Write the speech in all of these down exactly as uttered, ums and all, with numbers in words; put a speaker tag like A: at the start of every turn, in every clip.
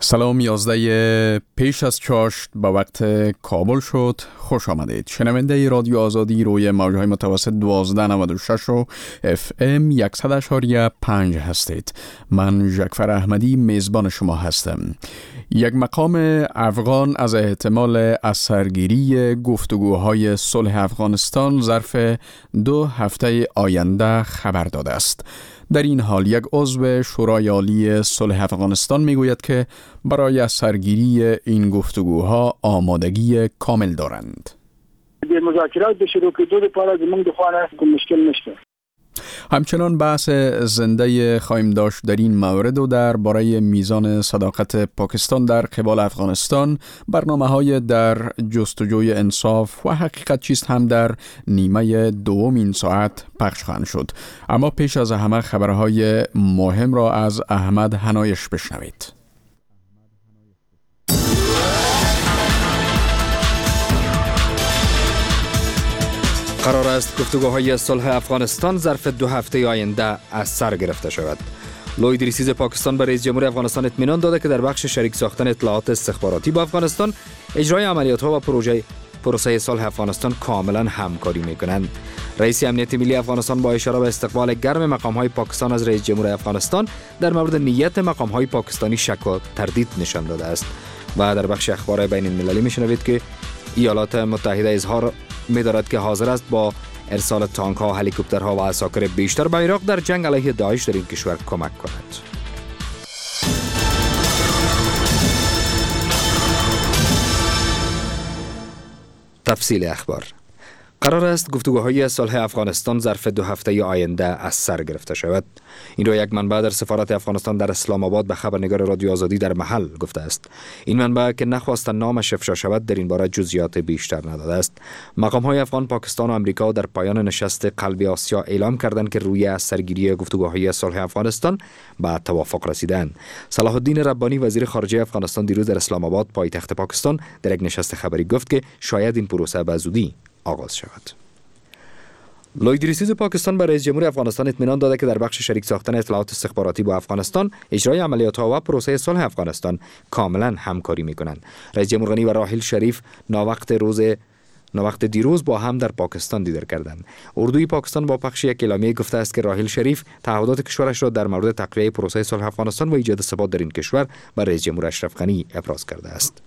A: سلام، یازده پیش از چاشت به وقت کابل شد. خوش آمدید. شنونده رادیو آزادی روی موجهای متوسط دوازده نود و شش و اف ام صد و پنج هستید. من جعفر احمدی میزبان شما هستم. یک مقام افغان از احتمال اثرگیری گفتگوهای صلح افغانستان ظرف دو هفته آینده خبر داده است. در این حال یک عضو شورای عالی صلح افغانستان میگوید که برای اثرگیری این گفتگوها آمادگی کامل دارند.
B: د مذاکرات د شروع کېدو لپاره زموږ د خوا نه کوم مشکل نشته.
A: همچنان بحث زنده خواهیم داشت در این مورد و در باره میزان صداقت پاکستان در قبال افغانستان. برنامه‌های در جستجوی انصاف و حقیقت چیست هم در نیمه دوم این ساعت پخش خواهند شد. اما پیش از همه خبرهای مهم را از احمد حنایش بشنوید.
C: قرار است گفتگوهای صلح افغانستان ظرف دو هفته آینده از سر گرفته شود. لوید ریسیز پاکستان به رئیس جمهور افغانستان اطمینان داده که در بخش شریک ساختن اطلاعات استخباراتی با افغانستان، اجرای عملیات‌ها و پروژه پروسه صلح افغانستان کاملا همکاری می‌کنند. رئیس امنیت ملی افغانستان با اشاره به استقبال گرم مقام‌های پاکستان از رئیس جمهور افغانستان در مورد نیت مقام‌های پاکستانی شک و تردید نشان داده است. و در بخش اخبار بین المللی می‌شنوید که ایالات متحده اظهار می‌دارد که حاضر است با ارسال تانک‌ها، هلیکوپترها و عساکر بیشتر به عراق در جنگ علیه داعش در این کشور کمک کند. تفصیل اخبار. قرار است گفتگوهای صلح افغانستان ظرف دو هفته آینده از سر گرفته شود. این را یک منبع در سفارت افغانستان در اسلام آباد به خبرنگار رادیو آزادی در محل گفته است. این منبع که نخواست نامش افشا شود در این باره جزئیات بیشتر نداده است. مقام‌های افغان، پاکستان و آمریکا در پایان نشست قلب آسیا اعلام کردند که روی اثرگیری گفتگوهای صلح افغانستان به توافق رسیدند. صلاح الدین ربانی وزیر خارجه افغانستان دیروز در اسلام آباد پایتخت پاکستان در یک نشست خبری گفت که شاید این پروسه به زودی آغاز شود. لوید ریسیز پاکستان به رئیس جمهور افغانستان اطمینان داده که در بخش شریک ساختن اطلاعات استخباراتی با افغانستان، اجرای عملیات‌ها و پروسه صلح افغانستان کاملا همکاری می‌کنند. رئیس جمهور غنی و راحیل شریف ناوقت روز ناوقت دیروز با هم در پاکستان دیدار کردند. اردوی پاکستان با پخش یک اعلامیه گفته است که راحیل شریف تعهدات کشورش را در مورد تقویت پروسه صلح افغانستان و ایجاد ثبات در این کشور به رئیس جمهور اشرف غنی ابراز کرده است.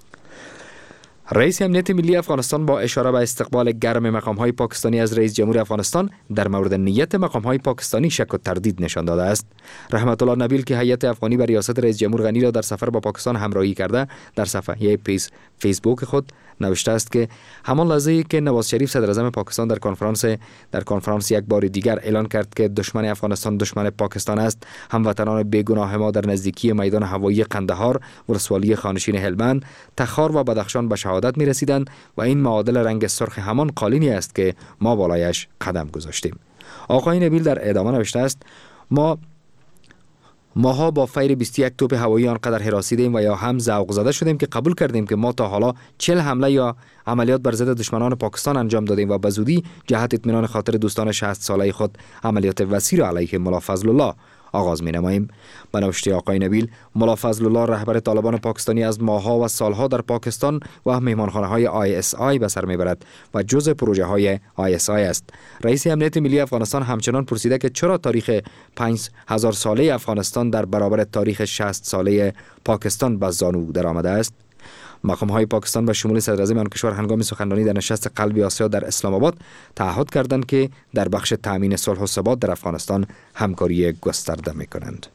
C: رئیس امنیت ملی افغانستان با اشاره به استقبال گرم مقام‌های پاکستانی از رئیس جمهور افغانستان در مورد نیت مقام‌های پاکستانی شک و تردید نشان داده است. رحمت الله نبیل که هیئت افغانی بر ریاست رئیس جمهور غنی را در سفر با پاکستان همراهی کرده، در صفحه پیج فیسبوک خود نوشته است که همان لحظه‌ای که نواز شریف صدر اعظم پاکستان در کنفرانس در کنفرانس یک بار دیگر اعلان کرد که دشمن افغانستان دشمن پاکستان است، هموطنان بیگناه ما در نزدیکی میدان هوایی قندهار، ولسوالی خانشین هلمند، تخار و بدخشان به شهادت می رسیدند و این معادل رنگ سرخ همان قالینی است که ما بالایش قدم گذاشتیم. آقای نبیل در ادامه نوشته است: ما ماها با فیر بیست و یک توپ هوایی آنقدر هراسیدیم و یا هم ذوق زده شدیم که قبول کردیم که ما تا حالا چهل حمله یا عملیات بر ضد دشمنان پاکستان انجام دادیم و به زودی جهت اطمینان خاطر دوستان شصت ساله خود عملیات وسیع را علیه ملا فضل الله آغاز می نماییم. به نوشته آقای نبیل، ملا فضل الله رهبر طالبان پاکستانی از ماه‌ها و سالها در پاکستان و مهمانخانه‌های آی اس آی به سر میبرد و جزء پروژه های آی اس آی است. رئیس امنیت ملی افغانستان همچنان پرسیده که چرا تاریخ پنج هزار ساله افغانستان در برابر تاریخ شصت ساله پاکستان به زانو درآمده است. مقام‌های پاکستان به شمول صدر اعظم آن کشور هنگام سخنرانی در نشست قلب آسیا در اسلام آباد تعهد کردند که در بخش تامین صلح و ثبات در افغانستان همکاری گسترده می‌کنند.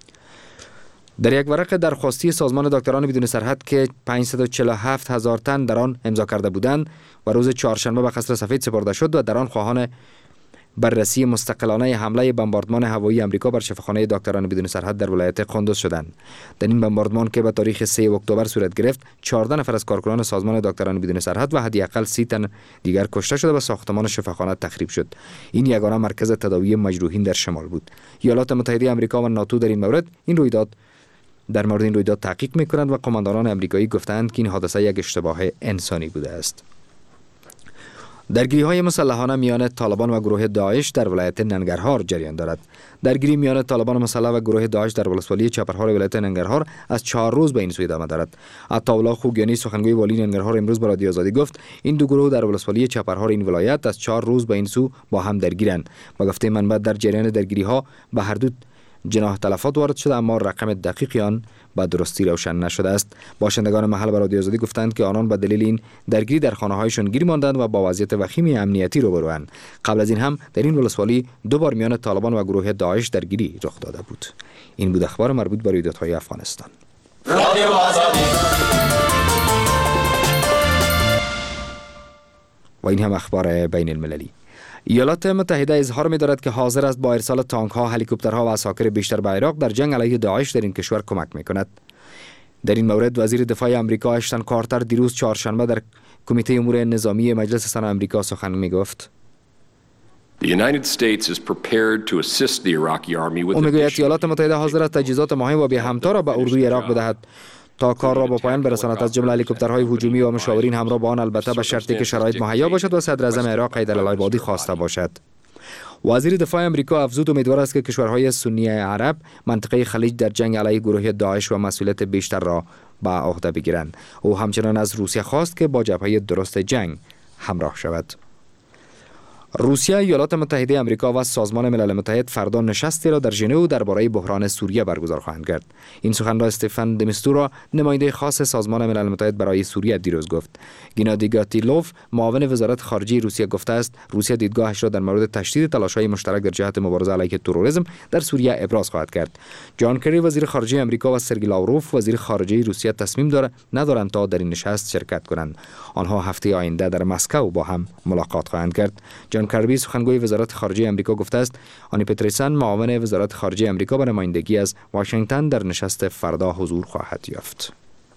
C: در یک ورق درخواستی سازمان دکتران بدون سرحد که پانصد و چهل و هفت هزار تن در آن امضا کرده بودند و روز چهارشنبه به قصر سفید سپرده شد و در آن خواهان بررسی مستقلانه حمله بمباردمان هوایی امریکا بر شفاخانه دکتران بدون سرحد در ولایت قندوز شدند. در این بمباردمان که به تاریخ سوم اکتبر صورت گرفت، چهارده نفر از کارکنان سازمان دکتران بدون سرحد و حداقل سی تن دیگر کشته شده و ساختمان شفاخانه تخریب شد. این یگانه مرکز تداوی مجروحین در شمال بود. ایالات متحده آمریکا و ناتو در این مورد این رویداد در مورد این رویداد تحقیق می‌کنند و قماندانان آمریکایی گفتند که این حادثه یک اشتباه انسانی بوده است. درگیری‌های مسلحانه میان طالبان و گروه داعش در ولایت ننگرهار جریان دارد. درگیری میان طالبان مسلح و گروه داعش در ولسوالی چپرهار ولایت ننگرهار از چهار روز به این سو ادامه دارد. عطاالله خوگیانی سخنگوی والی ننگرهار امروز به رادیو آزادی گفت این دو گروه در ولسوالی چپرهار این ولایت از چهار روز به این سو با هم درگیرند. با گفته منبع در جریان درگیری‌ها به هر دو جناح تلفات وارد شده، اما رقم دقیقی آن به درستی روشن نشده است. باشندگان محل به رادیو آزادی گفتند که آنان به دلیل این درگیری در خانه‌هایشان گیر ماندند و با وضعیت وخیم امنیتی روبروند. قبل از این هم در این ولسوالی دو بار میان طالبان و گروه داعش درگیری رخ داده بود. این بود اخبار مربوط به رویدادهای افغانستان. رادیو آزادی. و این هم اخبار بین المللی. ایالات متحده اظهار می دارد که حاضر است با ارسال تانک ها، هلیکوپترها و عساکر بیشتر به عراق در جنگ علیه داعش در این کشور کمک می کند. در این مورد وزیر دفاع آمریکا اشتن کارتر دیروز چهارشنبه در کمیته امور نظامی مجلس سنا آمریکا سخن می گفت. او میگوید ایالات متحده حاضر است تجهیزات مهم و بی همتا را به اردوی عراق بدهد تا کار را با پایان برساند، از جمله هلیکوپترهای هجومی و مشاورین همراه با آن، البته به شرطی که شرایط مهیا باشد و صدر اعظم عراق حیدر العبادی خواسته باشد. وزیر دفاع آمریکا افزود امیدوار است که کشورهای سنی عرب منطقه خلیج در جنگ علیه گروه داعش و مسئولیت بیشتر را به عهده بگیرند. او همچنان از روسیه خواست که با جبهه درست جنگ همراه شود. روسیه، ایالات متحده آمریکا و سازمان ملل متحد فردا نشستی را در ژنو درباره بحران سوریه برگزار خواهند کرد. این سخن را استفان دمیستورا، نماینده خاص سازمان ملل متحد برای سوریه، دیروز گفت. گنادی گاتیلوف، معاون وزارت خارجه روسیه، گفته است روسیه دیدگاهش را در مورد تشدید تلاش‌های مشترک در جهت مبارزه علیه تروریسم در سوریه ابراز خواهد کرد. جان کری، وزیر خارجه آمریکا، و سرگئی لاوروف، وزیر خارجه روسیه، تصمیم دارند ندارند تا در این نشست شرکت کنند. آنها هفته آینده در مسکو با هم ملاقات خواهند کرد. جان کربی، سخنگوی وزارت خارجه آمریکا، گفته است آنی پتریسن، معاون وزارت خارجه آمریکا، به نمایندگی از واشنگتن در نشست فردا حضور خواهد یافت.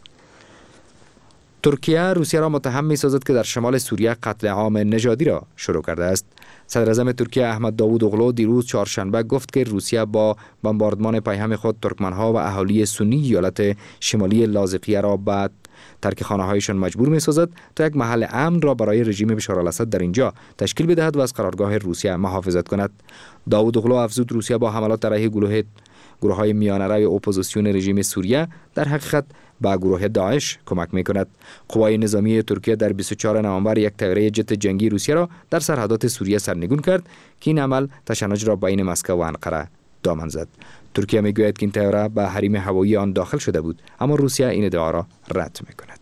C: ترکیه روسیه را متهم می‌سازد که در شمال سوریه قتل عام نژادی را شروع کرده است. صدر اعظم ترکیه احمد داوود اوغلو دیروز چهارشنبه گفت که روسیه با بمباردمان پیهم خود ترکمنها و اهالی سنی ایالت شمالی لاذقیه را بعد ترک خانه‌هایشان مجبور می‌سازد تا یک محل امن را برای رژیم بشار الاسد در اینجا تشکیل بدهد و از قرارگاه روسیه محافظت کند. داوود اوغلو افزود روسیه با حملات علیه گروه گروه‌های میانه‌روی اپوزیسیون رژیم سوریه در حقیقت به گروه داعش کمک می‌کند. قوای نظامی ترکیه در بیست و چهارم نوامبر یک طیاره جت جنگی روسیه را در سرحدات سوریه سرنگون کرد که این عمل تشنج را بین مسکو و انقره دامن زد. ترکیه میگوید که این طیاره به حریم هوایی آن داخل شده بود، اما روسیه این ادعا را رد می‌کند.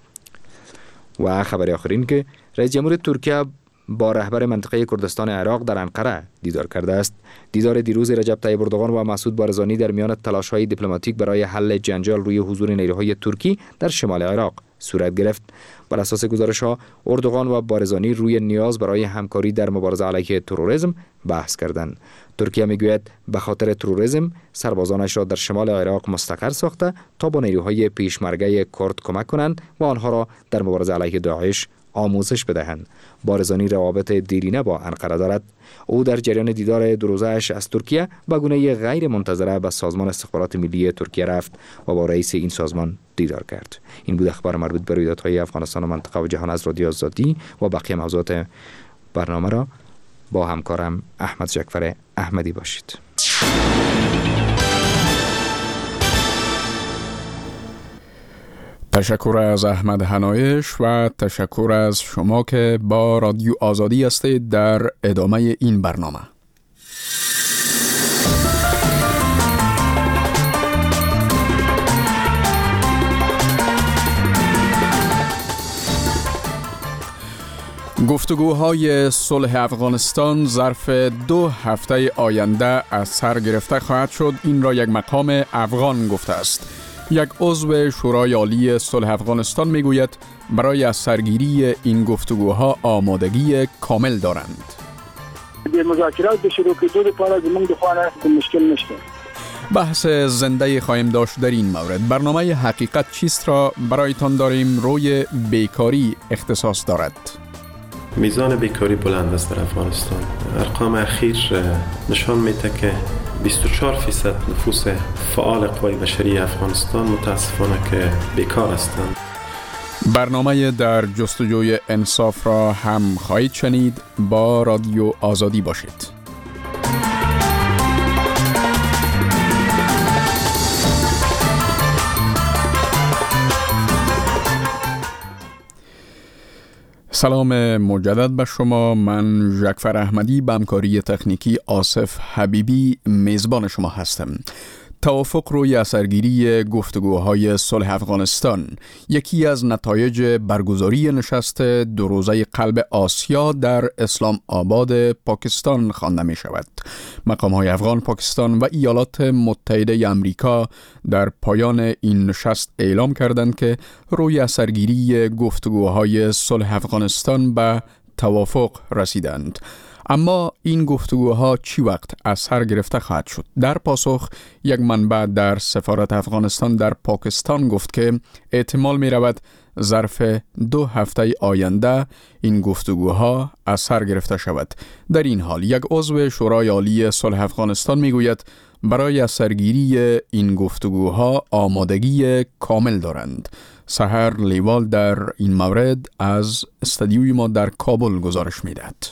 C: و خبر آخرین که رئیس جمهور ترکیه با رهبر منطقه کردستان عراق در انقره دیدار کرده است. دیدار دیروز رجب طیب اردوغان و مسعود بارزانی در میان تلاش‌های دیپلماتیک برای حل جنجال روی حضور نیروهای ترکی در شمال عراق صورت گرفت. بر اساس گزارش‌ها اردوغان و بارزانی روی نیاز برای همکاری در مبارزه علیه تروریسم بحث کردند. ترکیه میگوید به خاطر تروریسم سربازانش را در شمال عراق مستقر ساخته تا با نیروهای پیشمرگه کرد کمک کنند و آنها را در مبارزه علیه داعش آموزش بدهند. بارزانی روابط دیرینه با انقره دارد. او در جریان دیدار دو روزه‌اش از ترکیه به گونه غیر منتظره به سازمان استخبارات ملی ترکیه رفت و با رئیس این سازمان دیدار کرد. این بود اخبار مربوط به رویدادهای افغانستان و منطقه و جهان از رادیو آزادی و بقیه موضوعات برنامه را با همکارم احمد جعفر احمدی باشید.
A: تشکر از احمد حنایش و تشکر از شما که با رادیو آزادی هستید در ادامه این برنامه. گفتگوهای صلح افغانستان ظرف دو هفته آینده از سر گرفته خواهد شد. این را یک مقام افغان گفته است. یک عضو شورای عالی صلح افغانستان میگوید برای از سرگیری این گفتگوها آمادگی کامل دارند.
B: به مذاکرات به شروع کردن لپاره زموږ د خوا نه مشکل نشته.
A: بحث زنده خواهیم داشت در این مورد. برنامه حقیقت چیست را برایتان داریم. روی بیکاری اختصاص دارد.
D: میزان بیکاری بلند است در افغانستان. ارقام اخیر نشان میده که بیست و چهار فیصد نفوس فعال قوای بشری افغانستان متاسفانه که بیکار هستند.
A: برنامه در جستجوی انصاف را هم خواهید شنید. با رادیو آزادی باشید. سلام مجدد به شما. من ژکفر احمدی به همکاری تکنیکی آصف حبیبی میزبان شما هستم. توافق روی اثرگیری گفتگوهای صلح افغانستان یکی از نتایج برگزاری نشست دو روزه قلب آسیا در اسلام آباد پاکستان خوانده می شود. مقام‌های افغان، پاکستان و ایالات متحده آمریکا در پایان این نشست اعلام کردند که روی اثرگیری گفتگوهای صلح افغانستان به توافق رسیدند. اما این گفتگوها چی وقت اثر گرفته خواهد شد؟ در پاسخ یک منبع در سفارت افغانستان در پاکستان گفت که احتمال می رود ظرف دو هفته آینده این گفتگوها اثر گرفته شود. در این حال یک عضو شورای عالی صلح افغانستان می گوید برای اثرگیری این گفتگوها آمادگی کامل دارند. سحر لیوال در این مورد از استودیوی ما در کابل گزارش می دهد.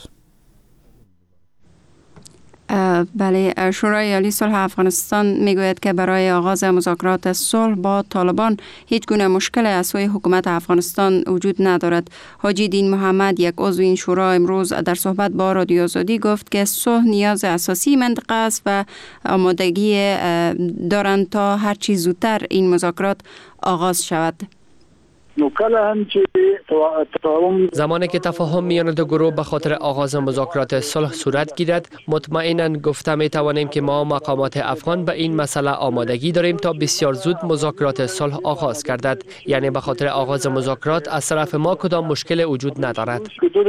E: بله، شورای عالی صلح افغانستان میگوید که برای آغاز مذاکرات صلح با طالبان هیچ گونه مشکل از سوی حکومت افغانستان وجود ندارد. حاجی دین محمد، یک عضو این شورا، امروز در صحبت با رادیو آزادی گفت که صلح نیاز اساسی منطقه است و آمادگی دارند تا هر چی زودتر این مذاکرات آغاز شود.
F: زمانی که تفاهم میان دو گروه به خاطر آغاز مذاکرات صلح صورت گیرد، مطمئناً گفته می توانیم که ما مقامات افغان به این مسئله آمادگی داریم تا بسیار زود مذاکرات صلح آغاز گردد. یعنی به خاطر آغاز مذاکرات از طرف ما کدام مشکل وجود ندارد.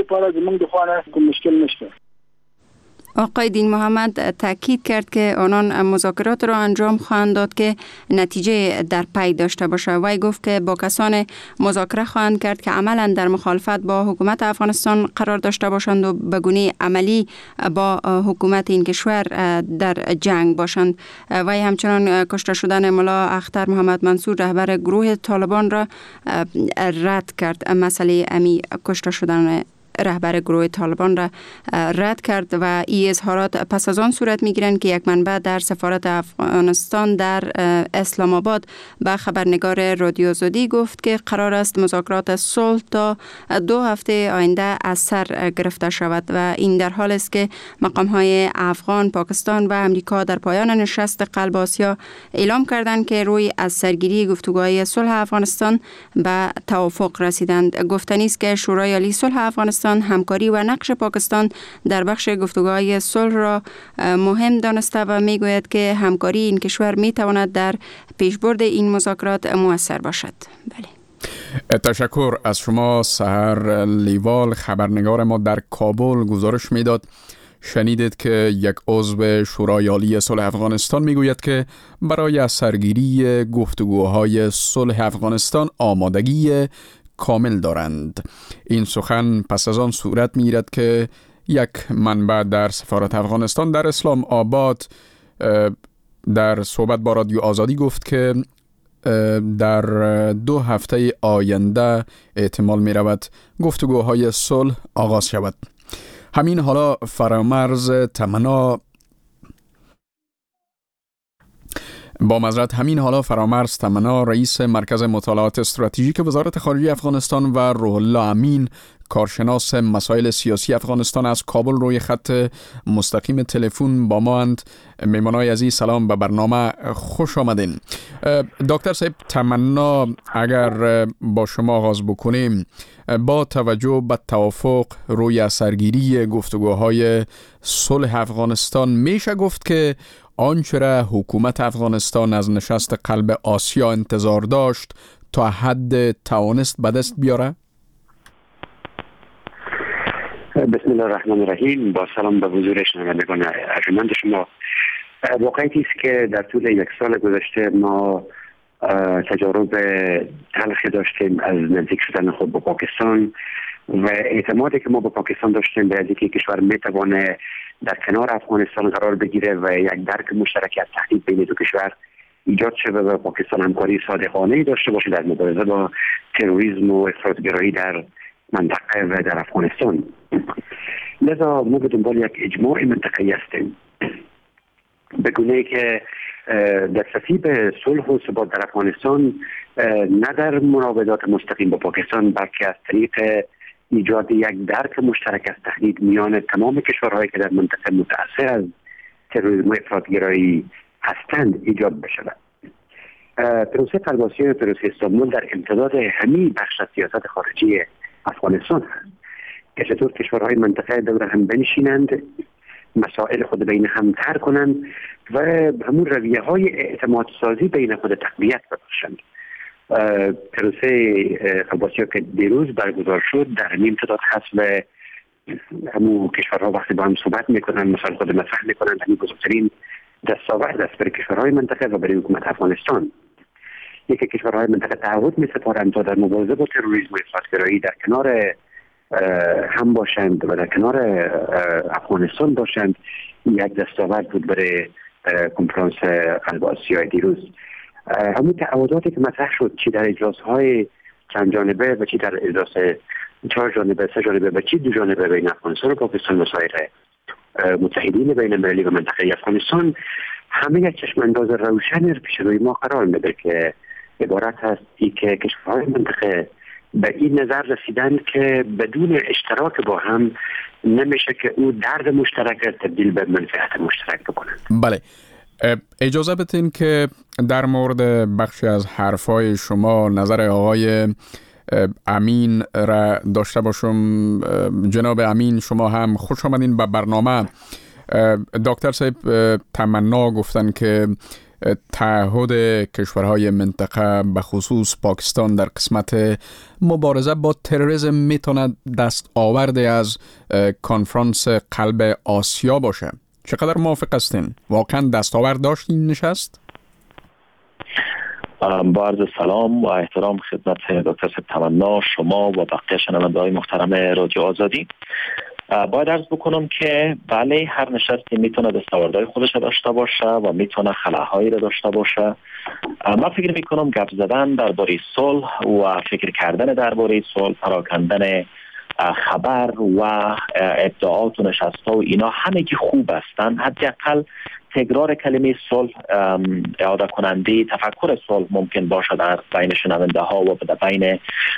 E: آقای دین محمد تاکید کرد که آنان مذاکرات را انجام خواهند داد که نتیجه در پی داشته باشد. وی گفت که با کسان مذاکره خواهند کرد که عملا در مخالفت با حکومت افغانستان قرار داشته باشند و به گونه عملی با حکومت این کشور در جنگ باشند. وی همچنان کشته شدن ملا اختر محمد منصور رهبر گروه طالبان را رد کرد. مسئله امی کشته شدن رهبر گروه طالبان را رد کرد و این اظهارات پس از آن صورت میگیرند که یک منبع در سفارت افغانستان در اسلام آباد به خبرنگار رادیو آزادی گفت که قرار است مذاکرات صلح تا دو هفته آینده از سر گرفته شود و این در حال است که مقام‌های افغان، پاکستان و امریکا در پایان نشست قلب آسیا اعلام کردند که روی از سرگیری گفتگوهای صلح افغانستان به توافق رسیدند. گفتنی است که شورای عالی صلح افغانستان همکاری و نقش پاکستان در بخش گفتگوهای صلح را مهم دانسته و میگوید که همکاری این کشور میتواند در پیشبرد این مذاکرات مؤثر باشد. بله.
A: تشکر از شما سحر لیوال، خبرنگار ما در کابل گزارش میداد. شنیدید که یک عضو شورای عالی صلح افغانستان میگوید که برای از سرگیری گفتگوهای صلح افغانستان آمادگی کامل دارند. این سخن پس از آن صورت می‌گیرد که یک منبع در سفارت افغانستان در اسلام آباد در صحبت با رادیو آزادی گفت که در دو هفته آینده احتمال می رود گفتگوهای صلح آغاز شود. همین حالا فرامرز تمنا با معذرت همین حالا فرامرز تمنا، رئیس مرکز مطالعات استراتژیک وزارت خارجه افغانستان و روح الله امین، کارشناس مسائل سیاسی افغانستان، از کابل روی خط مستقیم تلفن با ما اند. میمانای عزیز سلام، به برنامه خوش آمدین. دکتر صاحب تمنا، اگر با شما آغاز بکنیم، با توجه به توافق روی اثرگیری گفتگوهای صلح افغانستان میشه گفت که آنچه را حکومت افغانستان از نشست قلب آسیا انتظار داشت تا حد توانست به دست بیاره؟
G: بسم الله الرحمن الرحیم. با سلام به حضور شنوندگان ارجمند شما. واقعیتی است که در طول یک سال گذشته ما تجارب تلخی داشتیم از نزدیک شدن خود با پاکستان و اعتمادی که ما با پاکستان داشتیم به اینکه کشور میتوانه در کنار افغانستان قرار بگیره و یک درک مشترک از تهدید بین دو کشور ایجاد شده و پاکستان همکاری صادقانه‌ای داشته باشه در مبارزه با تروریسم و افراطگرایی در منطقه و در افغانستان. لذا ما به دنبال یک اجماع منطقه‌ای هستیم به گونه‌ای که دسترسی به صلح و ثبات در افغانستان نه در مراودات مستقیم با پاکستان بلکه از طریق ایجاد یک درک مشترک از تهدید میان تمام کشورهایی که در منطقه متأثر از تروریسم و افراطگرایی هستند ایجاد بشود. پروسه فرگاسیون و پروسه استانبول در امتداد همین بخش از سیاست خارجی افغانستان هست که چطور کشورهای منطقه دور هم بنشینند، مسائل خود بین هم تر کنند و همون رویه های اعتماد سازی بین خود تقویت ببخشند. پروسه فرگاسیون که دیروز برگزار شد در همین امتداد هست و همون کشورها وقتی با هم صحبت میکنن مسائل خود مطرح میکنن، همین بزرگترین دستاورد است برای کشورهای منطقه و برای حکومت افغانستان. یکی کشورهای منطقه تعهد می‌سپارند تا در مبارزه با تروریسم و افراطگرایی در کنار هم باشند و در کنار افغانستان باشند. یک دستاورد بود برای کنفرانس قلب آسیا دیروز. همون تعهداتی که مطرح شد چی در اجلاس‌های چند جانبه و چی در اجلاس چهار جانبه، سه جانبه و چی دو جانبه بین افغانستان و پاکستان و سایر متحدین بین المللی و منطقه افغانستان همه یک چشم انداز روشن پیش روی ما قرار میده که عبارت هست ای که کشورهای منطقه به این نظر رسیدن که بدون اشتراک با هم نمیشه که او درد مشترک تبدیل به منفعت مشترک بکنند.
A: بله، اجازه بدین که در مورد بخشی از حرفای شما نظر آقای امین را داشته باشم. جناب امین، شما هم خوش آمدین به برنامه. دکتر صاحب تمنا گفتن که تعهد کشورهای منطقه به خصوص پاکستان در قسمت مبارزه با تروریسم میتونه دست آورده از کنفرانس قلب آسیا باشه. چقدر موافق هستین؟ واقعا دستاورد داشت این نشست؟
H: با عرض سلام و احترام خدمت دکتر صاحب تمنا، شما و بقیه شنونده‌های محترم رادیو آزادی، باید عرض بکنم که بله، هر نشستی میتونه دستاوردهای خودش داشته باشه و میتونه خلاهایی را داشته باشه. من فکر میکنم گپ زدن درباره صلح و فکر کردن درباره صلح، پراکندن خبر و ادعاات و نشست‌ها و اینا همگی خوب هستند. حداقل تکرار کلمه صلح اعاده کننده تفکر صلح ممکن باشد در بین شنونده ها و در بین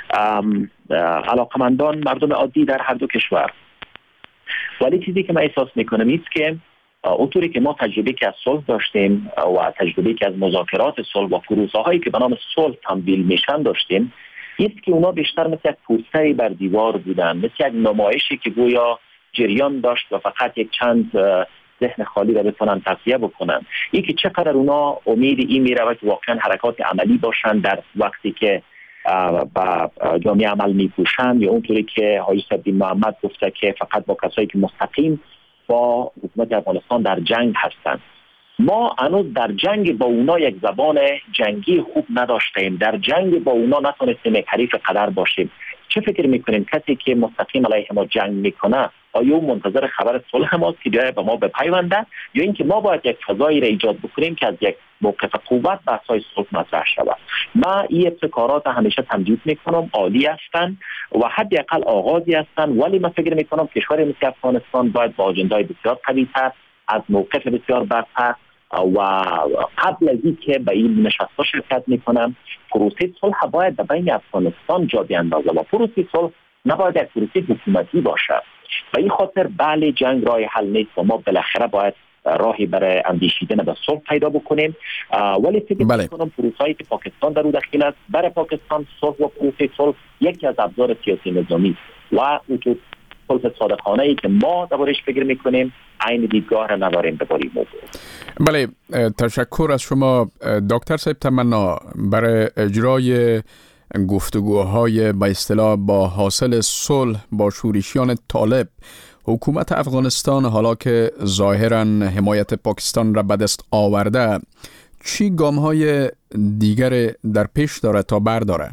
H: علاقمندان مردم عادی در هر دو کشور. ولی چیزی که من احساس میکنم ایست که اونطوری که ما تجربه که از صلح داشتیم و تجربه که از مذاکرات صلح و پروسه هایی که به نام صلح تمویل میشن داشتیم، ایست که اونا بیشتر مثل یک پوستری بر دیوار بودن، مثل یک نمایشی که گویا جریان داشت و فقط یک چند ذهن خالی را بتونن تقویه بکنن. این که چقدر اونا امید این میره که واقعا حرکات عملی باشن در وقتی که با جامعه عمل میپوشن، یا اونطوری که حاجی صدیق محمد گفته که فقط با کسایی که مستقیم با حکومت افغانستان در جنگ هستند. ما هنوز در جنگ با اونا یک زبان جنگی خوب نداشتیم، در جنگ با اونا نتونستیم یک حریف قدر باشیم. چه فکر میکنیم کسی که مستقیم علیه ما جنگ میکنه آیا اون منتظر خبر صلح ماست که بیاید به ما بپیونده، یا اینکه ما باید یک فضایی را ایجاد بکنیم که از یک موقف قوت بحث‌های صلح مطرح شود؟ من این ابتکارات همیشه تمجید میکنم، عالی هستند و حداقل آغازی هستند، ولی من فکر میکنم کشور مثل افغانستان باید با اجندای بسیار قوی‌تر از موقف بسیار برتر و قبل از اینکه به این نشست‌ها شرکت میکنم، پروسه صلح باید به بین افغانستان جا بیاندازه و پروسه صلح نباید یک پروسه حکومتی باشه. و این خاطر بله جنگ راه حل نیست و ما بالاخره باید راهی برای اندیشیدن به صلح پیدا بکنیم، ولی فکر
A: بله.
H: می‌کنم پروسه‌ای که پاکستان در او دخیل است برای پاکستان صلح و پروسه صلح یکی از ابزار سیاسی نظامی و اون صلح صادقانه‌ای که ما دربارش فکر می‌کنیم عین دیدگاه را نداریم به این موضوع.
A: بله، تشکر از شما دکتر صاحب تمنا برای اجرای گفتگوهای به اصطلاح با حاصل صلح با شورشیان طالب. حکومت افغانستان حالا که ظاهراً حمایت پاکستان را به دست آورده، چی گام‌های دیگر در پیش داره تا برداره؟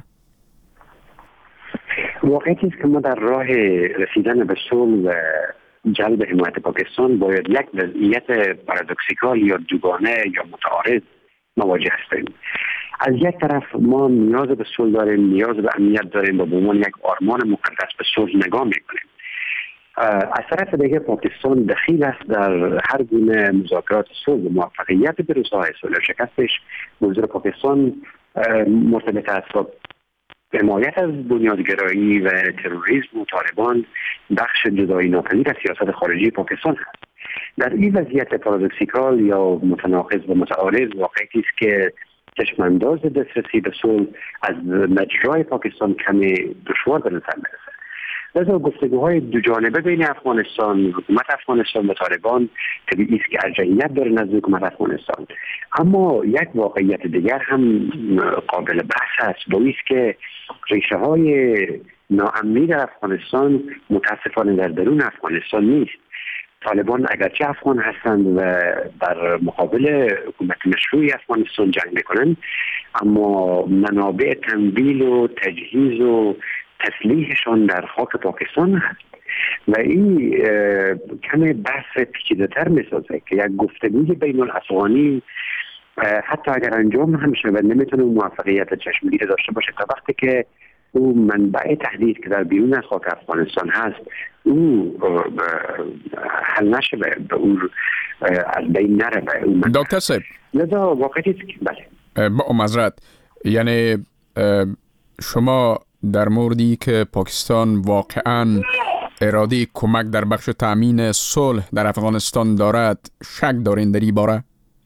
G: واقعیت است که ما در راه رسیدن به صلح و جلب حمایت پاکستان باید یک وضعیت پارادوکسیکال یا دوگانه یا متعارض مواجه هستیم. از یک طرف ما نیاز به صلح داریم، نیاز به امنیت داریم و به عنوان یک آرمان مقدس به صلح نگاه میکنیم. از طرف دیگه پاکستان دخیل است در هر گونه مذاکرات صلح و موفقیت بروزهای صلح. شکستش موضوع پاکستان مرتبط است با حمایت از بنیادگرایی و تروریسم و طالبان بخش جدایی ناپذیر از سیاست خارجی پاکستان هست. در این وضعیت پارادوکسیکال یا متناقض و متعارض واقعیتی است که چشمانداز دسترسی به صلح از مجرای پاکستان کمی دشوار به نظر میرسه. لذا گفتگوهای دو جانبه بین افغانستان، حکومت افغانستان و طالبان طبیعی است که ارجحیت داره نزد حکومت افغانستان. اما یک واقعیت دیگر هم قابل بحث است، و این است که ریشه های ناامنی در افغانستان متاسفانه در درون افغانستان نیست. طالبان اگرچه افغان هستند و در مقابل حکومت مشروعی افغانستان جنگ میکنند، اما منابع تمویل و تجهیز و تسلیحشان در خاک پاکستان هست و این کمی بحث پیچیده‌تر میسازه که یک گفتگوی بین الافغانی حتی اگر انجام هم شود نمیتونه موفقیت چشمگیری داشته باشه تا وقتی که او منبع تهدید که در بیرون از خاک افغانستان هست او حل نشه، به او از بین نره.
A: دکتر صاحب
G: لذا واقعیت بله
A: با معذرت، یعنی شما در موردی که پاکستان واقعاً اراده کمک در بخش تامین صلح در افغانستان دارد شک دارین در این باره؟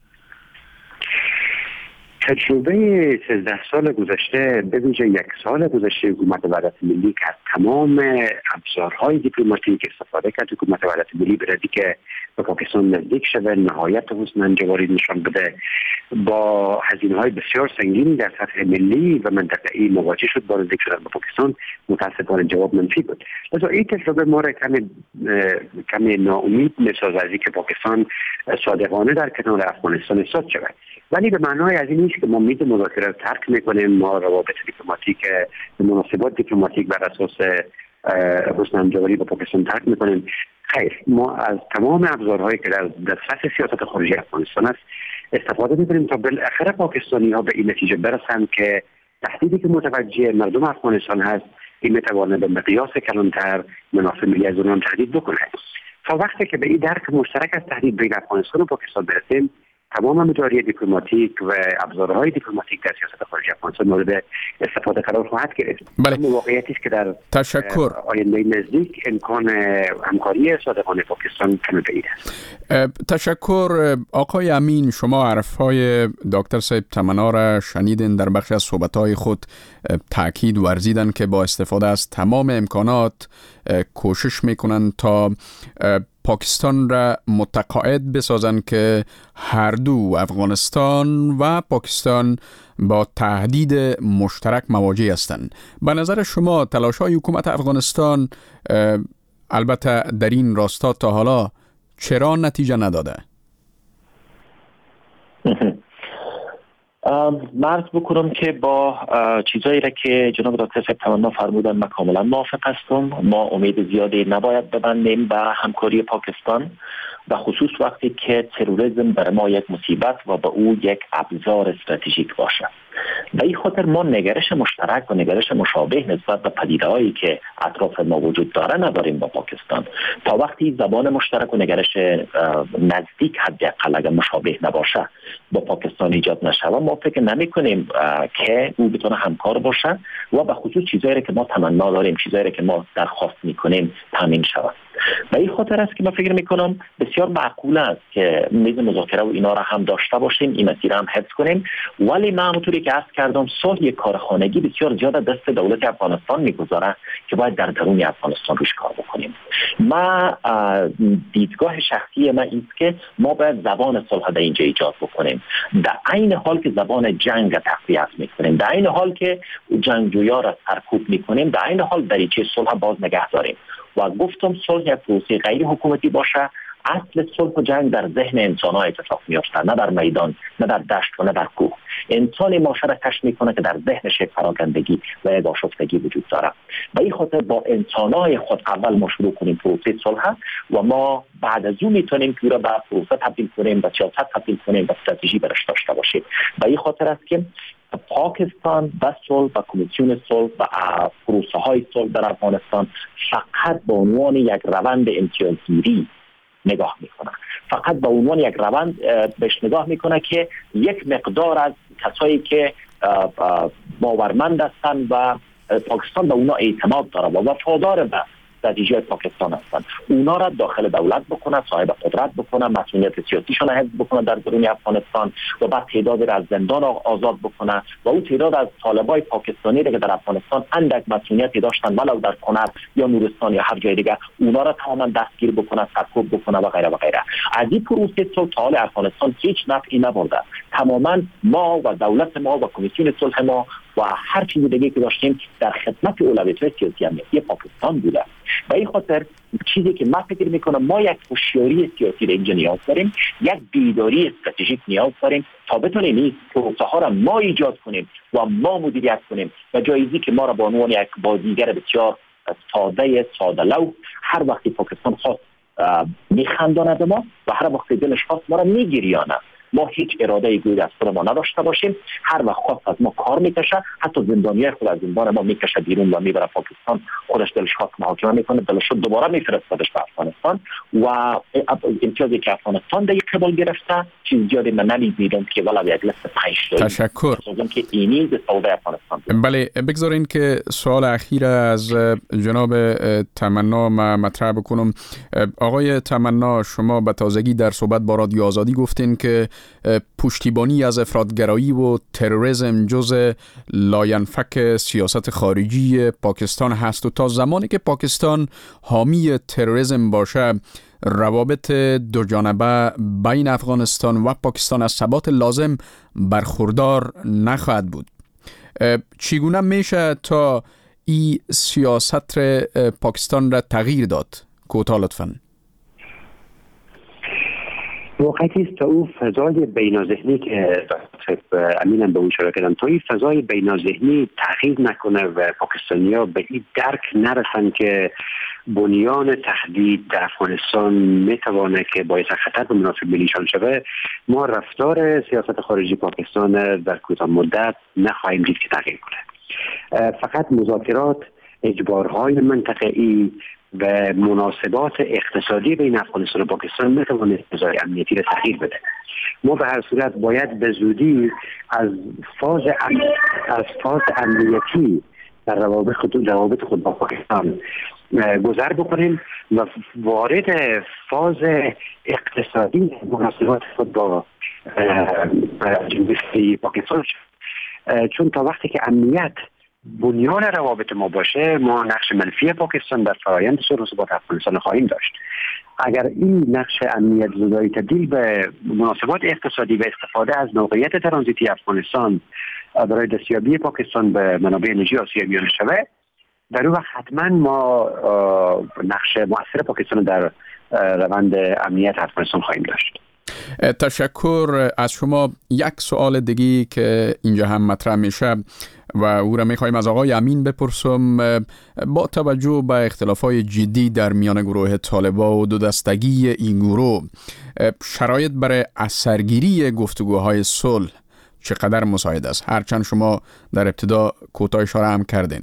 G: تجربه سیزده سال گذشته، به ویژه یک سال گذشته حکومت وحدت ملی که تمام ابزارهای دیپلماتیک استفاده کرد حکومت وحدت ملی برای که به پاکستان نزدیک شده، نهایت حسن انجواری نشان بده، با هزینه‌های بسیار سنگینی در سطح ملی و منطقه‌ای مواجه شد با نزدیک شدن به پاکستان. متاسفانه جواب منفی بود. لذا این تجربه ما را کمی کمی ناامید می‌سازد از اینکه پاکستان صادقانه در کنار افغانستان ایستاد شود. ولی به معنای از این نیست که ما میز مذاکره رو ترک میکنیم، ما روابط دیپلماتیک، مناسبات دیپلماتیک بر اساس حسن انجواری با پاکستان ترک میکنیم. خیر، ما از تمام ابزارهایی که در دسترس سیاست خارجی افغانستان است استفاده میکنیم تا بالاخره پاکستانی ها به این نتیجه برسند که تهدیدی که متوجه مردم افغانستان هست این میتواند به مقیاس کلانتر منافع ملی از اونها تهدید بکنه. تا وقتی که به این درک مشترک از تهدید بین افغانستان و پاکستان برسیم، تمام مجاری دیپلماتیک و ابزارهای دیپلماتیک در سیاست خارجی افغانستان مورد استفاده قرار خواهد گرفت.
A: بله.
G: واقعیتی است که در
A: تشکر
G: آینده نزدیک امکان همکاری صادقانه پاکستان کمی بعید است.
A: تشکر آقای امین. شما حرفهای دکتر صاحب تمنا را شنیدین. در بخش از صحبتهای خود تاکید ورزیدن که با استفاده از تمام امکانات کوشش میکنن تا پاکستان را متقاعد بسازن که هر دو افغانستان و پاکستان با تهدید مشترک مواجه هستند. به نظر شما تلاش‌های حکومت افغانستان البته در این راستا تا حالا چرا نتیجه نداده؟
H: مرز بکنم که با چیزایی را که جناب دکتر صاحب تمنا فرمودن من کاملا موافق هستم. ما امید زیادی نباید ببندیم به همکاری پاکستان، و خصوص وقتی که تروریسم برای ما یک مصیبت و به او یک ابزار استراتژیک باشه. به این خاطر ما نگرش مشترک و نگرش مشابه نسبت به پدیده‌هایی که اطراف ما وجود داره نداریم با پاکستان. تا وقتی زبان مشترک و نگرش نزدیک حداقل اگر مشابه نباشه با پاکستان ایجاد نشه و ما فکر نمی کنیم که او بتونه همکار باشه و به خصوص چیزایی که ما تمنا داریم، چیزایی که ما درخواست میکنیم تامین شود. به این خاطر است که من فکر میکنم بسیار معقول است که میز مذاکره و اینا را هم داشته باشیم، این مسیر هم حفظ کنیم. ولی من همونطوری که عرض کردم صلح یک کار خانگی بسیار زیاد دست دولت افغانستان میگذاره که باید در درون افغانستان روش کار بکنیم. ما دیدگاه شخصی من است که ما باید زبان صلح در اینجا ایجاد بکنیم، در عین حال که زبان جنگ را تقویت میکنیم، در عین حال که جنگجویان را سرکوب میکنیم، در عین حال دریچه صلح باز نگه داریم. و گفتم صلح یک پروسه غیر حکومتی باشه. اصل صلح و جنگ در ذهن انسان‌ها اتفاق میفته، نه در میدان، نه در دشت و نه در کوه. انسان معاشره کشف میکنه که در ذهنش یک پراکندگی و یک آشفتگی وجود داره. به این خاطر با انسانهای خود اول ما شروع کنیم پروسه صلح و ما بعد از اون میتونیم که را به پروسه تبدیل کنیم، به سیاست تبدیل کنیم، به استراتژی برش داشته باشیم. به این خاطر است که پاکستان به صلح و کمیسیون صلح و پروسه های صلح در افغانستان فقط به عنوان یک روند امتیازگیری نگاه میکنه، فقط به عنوان یک روند بهش نگاه میکنه که یک مقدار از کسایی که باورمند هستند و پاکستان به اونا اعتماد داره و وفادار به استراتژی پاکستان هستند، اونا را داخل دولت بکنه، صاحب قدرت بکنه، مسئولیت سیاسیشون حفظ بکنه در درون افغانستان و بعد تعداد را از زندان آزاد بکنه و اون تعداد از طالبای پاکستانی که در افغانستان اندک مسئولیتی داشتن ولو در کنر یا نورستان یا هر جای دیگه، اونا را تماما دستگیر بکنه، سرکوب بکنه و غیره و غیره. از این پروسه صلح تا حال افغانستان هیچ نفعی نبرده. تماما ما و دولت ما و کمیسیون صلح ما و هر چیز دیگه که داشتیم در خدمت اولویت‌های سیاسی امنیتی پاکستان بوده. به این خاطر چیزی که من فکر میکنم ما یک هوشیاری سیاسی در اینجا نیاز داریم، یک بیداری استراتژیک نیاز داریم تا بتونیم این پروسه ها را ما ایجاد کنیم و ما مدیریت کنیم و جایزی که ما را به عنوان یک بازیگر بسیار ساده ساده لو هر وقتی پاکستان خواست میخنداند ما و هر وقتی دلش خواست ما را میگیریانه. ما هیچ اراده گویی از خود ما نداشته باشیم، هر وقت خواست از ما کار میکشه، حتی زندانیای خود از زندان ما میکشه بیرون و میبره پاکستان، خودش دلش خواست محاکمه میکنه، دلش دوباره میفرستادش به افغانستان و امتیازی که افغانستان در قبول گرفته چیز زیادی من نمیدیدم که ولی یک لست پنج
A: تشکر
H: که اینی به سعودی افغانستان.
A: بله، بگذارین که سوال اخیر از جناب تمنا مطرح بکنم. آقای تمنا، شما به تازگی در صحبت با رادیو آزادی گفتین که پشتیبانی از افراطگرایی و تروریسم جزء لاینفک سیاست خارجی پاکستان هست و تا زمانی که پاکستان حامی تروریسم باشه روابط دو جانبه بین افغانستان و پاکستان از ثبات لازم برخوردار نخواهد بود. چگونه میشه تا این سیاست پاکستان را تغییر داد؟ کوتاه لطفاً.
G: واقعی است تا او فضای بین‌ذهنی که امینم به اون اشاره کردم، تا این فضای بین‌ذهنی تغییر نکنه و پاکستانی‌ها به این درک نرسن که بنیان تهدید در افغانستان میتوانه که باعث خطر به منافع ملیشان شود، ما رفتار سیاست خارجی پاکستان در کوتاه مدت نخواهیم دید که تغییر کنه. فقط مذاکرات، اجبارهای منطقه‌ای و مناسبات اقتصادی بین افغانستان و پاکستان میتواند فضای امنیتی را تغییر بده. ما به هر صورت باید به زودی از فاز ام... از فاز امنیتی در روابط خود روابط خود با پاکستان گذر بکنیم و وارد فاز اقتصادی مناسبات خود با جمهوری پاکستان شد. چون تا وقتی که امنیت بنیان روابط ما باشه، ما نقش منفی پاکستان در فرایند صلح و ثبات افغانستان خواهیم داشت. اگر این نقش امنیت زدایی تبدیل به مناسبات اقتصادی و استفاده از موقعیت ترانزیتی افغانستان برای دستیابی پاکستان به منابع انرژی آسیا میانه شود، در اون وقت حتما ما نقش مؤثر پاکستان در روند امنیت افغانستان خواهیم داشت.
A: تشکر از شما. یک سوال دیگی که اینجا هم مطرح میشه و او را میخوایم از آقای امین بپرسم. با توجه به اختلافات جدی در میان گروه طالبان و دو دستگی این گروه، شرایط برای اثرگیری گفتگوهای صلح چقدر مساعد است؟ هرچند شما در ابتدا کوتاه اشاره هم کردین.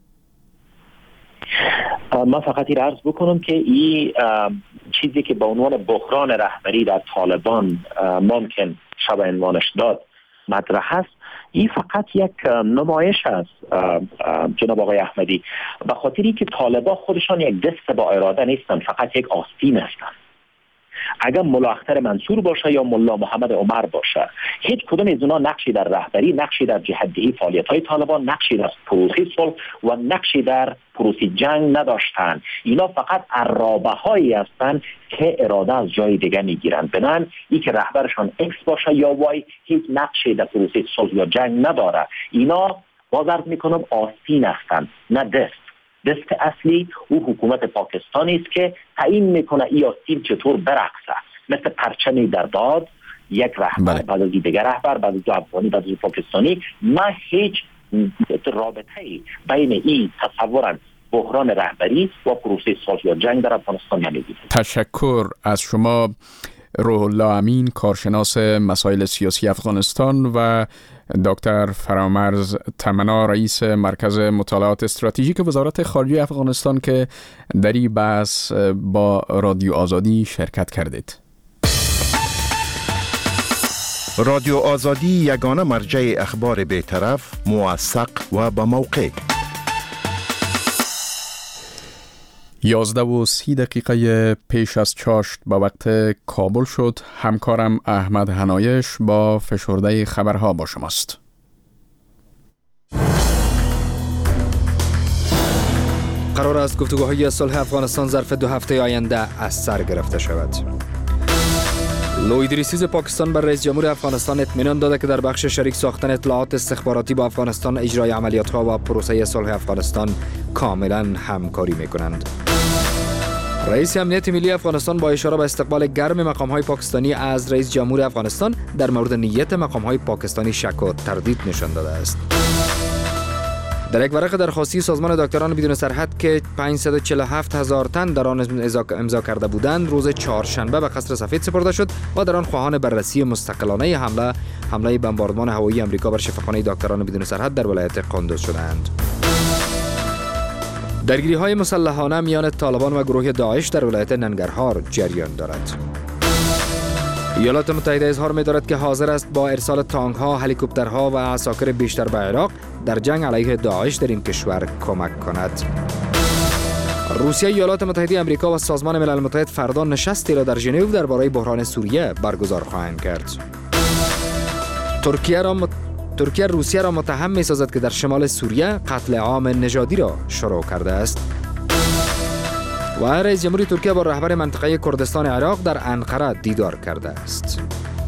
H: من فقط این عرض بکنم که این چیزی که به عنوان بحران رهبری در طالبان ممکن شبه عنوانش داد مطرح است، این فقط یک نمایش است جناب آقای احمدی، به خاطری که طالبان خودشان یک دست با اراده نیستند، فقط یک آستین هستند. اگر ملا اختر منصور باشه یا ملا محمد عمر باشه، هیچ کدوم از اونا نقشی در رهبری، نقشی در جهت‌دهی فعالیت‌های طالبان، نقشی در پروسه صلح و نقشی در پروسه جنگ نداشتند. اینا فقط عرابه‌هایی هستند که اراده از جای دیگه میگیرند. بنان این که رهبرشان ایکس باشه یا وای هیچ نقشی در پروسه صلح یا جنگ نداره. اینا باز عرض میکنم آستین هستند، نه دست. دست اصلی او حکومت پاکستانی است که تعیین میکنه این آستین چطور برقصه، مثل پرچمی در باد یک رهبر
A: بله.
H: بعد از دیگر رهبر، بعد از دو افغانی، بعد از پاکستانی، ما هیچ رابطه بین این تصورن بحران رهبری و پروسه صلح یا جنگ در افغانستان نمیدید.
A: تشکر از شما روح الله امین، کارشناس مسائل سیاسی افغانستان، و دکتر فرامرز تمنا، رئیس مرکز مطالعات استراتژیک وزارت خارجه افغانستان، که در این بحث با رادیو آزادی شرکت کردید.
I: رادیو آزادی یگانه مرجع اخبار بی‌طرف، موثق و با موقع.
A: یازده و سی دقیقه پیش از چاشت با وقت کابل شد. همکارم احمد هنایش با فشرده خبرها با شماست.
C: قرار است گفتگوهای صلح افغانستان ظرف دو هفته آینده از سر گرفته شود. لوید ریسیز پاکستان بر رئیس جمهور افغانستان اطمینان داده که در بخش شریک ساختن اطلاعات استخباراتی با افغانستان اجرای عملیات‌ها و پروسه صلح افغانستان کاملا همکاری می‌کنند. رئیس امنیت ملی افغانستان با اشاره به استقبال گرم مقام‌های پاکستانی از رئیس جمهور افغانستان در مورد نیت مقام‌های پاکستانی شک و تردید نشان داده است. در یک ورق درخواستی سازمان دکتران بدون سرحد که پانصد و چهل و هفت هزار تن در آن امضا کرده بودند، روز چهارشنبه به قصر سفید سپرده شد و در آن خواهان بررسی مستقلانه حمله حمله بمباردمان هوایی آمریکا بر شفاخانه دکتران بدون سرحد در ولایت قندوز شدند. درگیری‌های مسلحانه میان طالبان و گروه داعش در ولایت ننگرهار جریان دارد. ایالات متحده اظهار می‌دارد که حاضر است با ارسال تانک‌ها، هلیکوپترها و عساکر بیشتر به عراق در جنگ علیه داعش در این کشور کمک کند. روسیه، ایالات متحده آمریکا و سازمان ملل متحد فردا نشستی را در ژنو درباره بحران سوریه برگزار خواهند کرد. ترکیه را مت... ترکیه روسیه را متهم می‌سازد که در شمال سوریه قتل عام نژادی را شروع کرده است. و رئیس جمهوری ترکیه با رهبر منطقه کردستان عراق در انقره دیدار کرده است.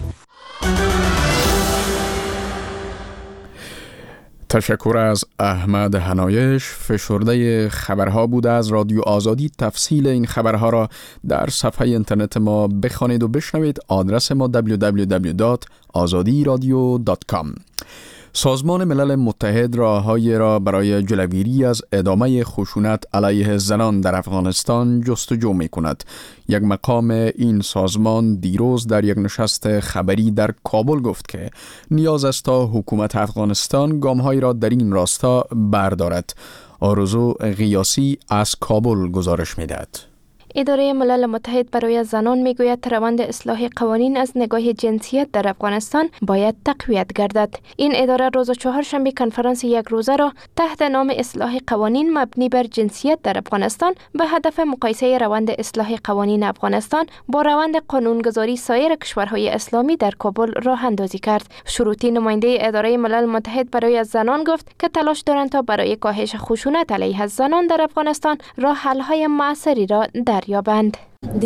A: تشکر از احمد هنایش. فشرده خبرها بوده از رادیو آزادی. تفصیل این خبرها را در صفحه اینترنت ما بخوانید و بشنوید. آدرس ما دبلیو دبلیو دبلیو دات آزادی رادیو دات کام. سازمان ملل متحد راه‌هایی را برای جلوگیری از ادامه خشونت علیه زنان در افغانستان جستجو می‌کند. یک مقام این سازمان دیروز در یک نشست خبری در کابل گفت که نیاز است تا حکومت افغانستان گام‌هایی را در این راستا بردارد. آرزو غیاسی از کابل گزارش می‌دهد.
J: اداره ملل متحد برای زنان میگوید روند اصلاح قوانین از نگاه جنسیت در افغانستان باید تقویت گردد. این اداره روز چهارشنبه کنفرانس یک روزه را تحت نام اصلاح قوانین مبنی بر جنسیت در افغانستان به هدف مقایسه روند اصلاح قوانین افغانستان با روند قانونگذاری سایر کشورهای اسلامی در کابل راه اندازی کرد. شروطی نماینده اداره ملل متحد برای زنان گفت که تلاش دارند تا برای کاهش خشونت علیه زنان در افغانستان راه حل‌های موثری را دریابند.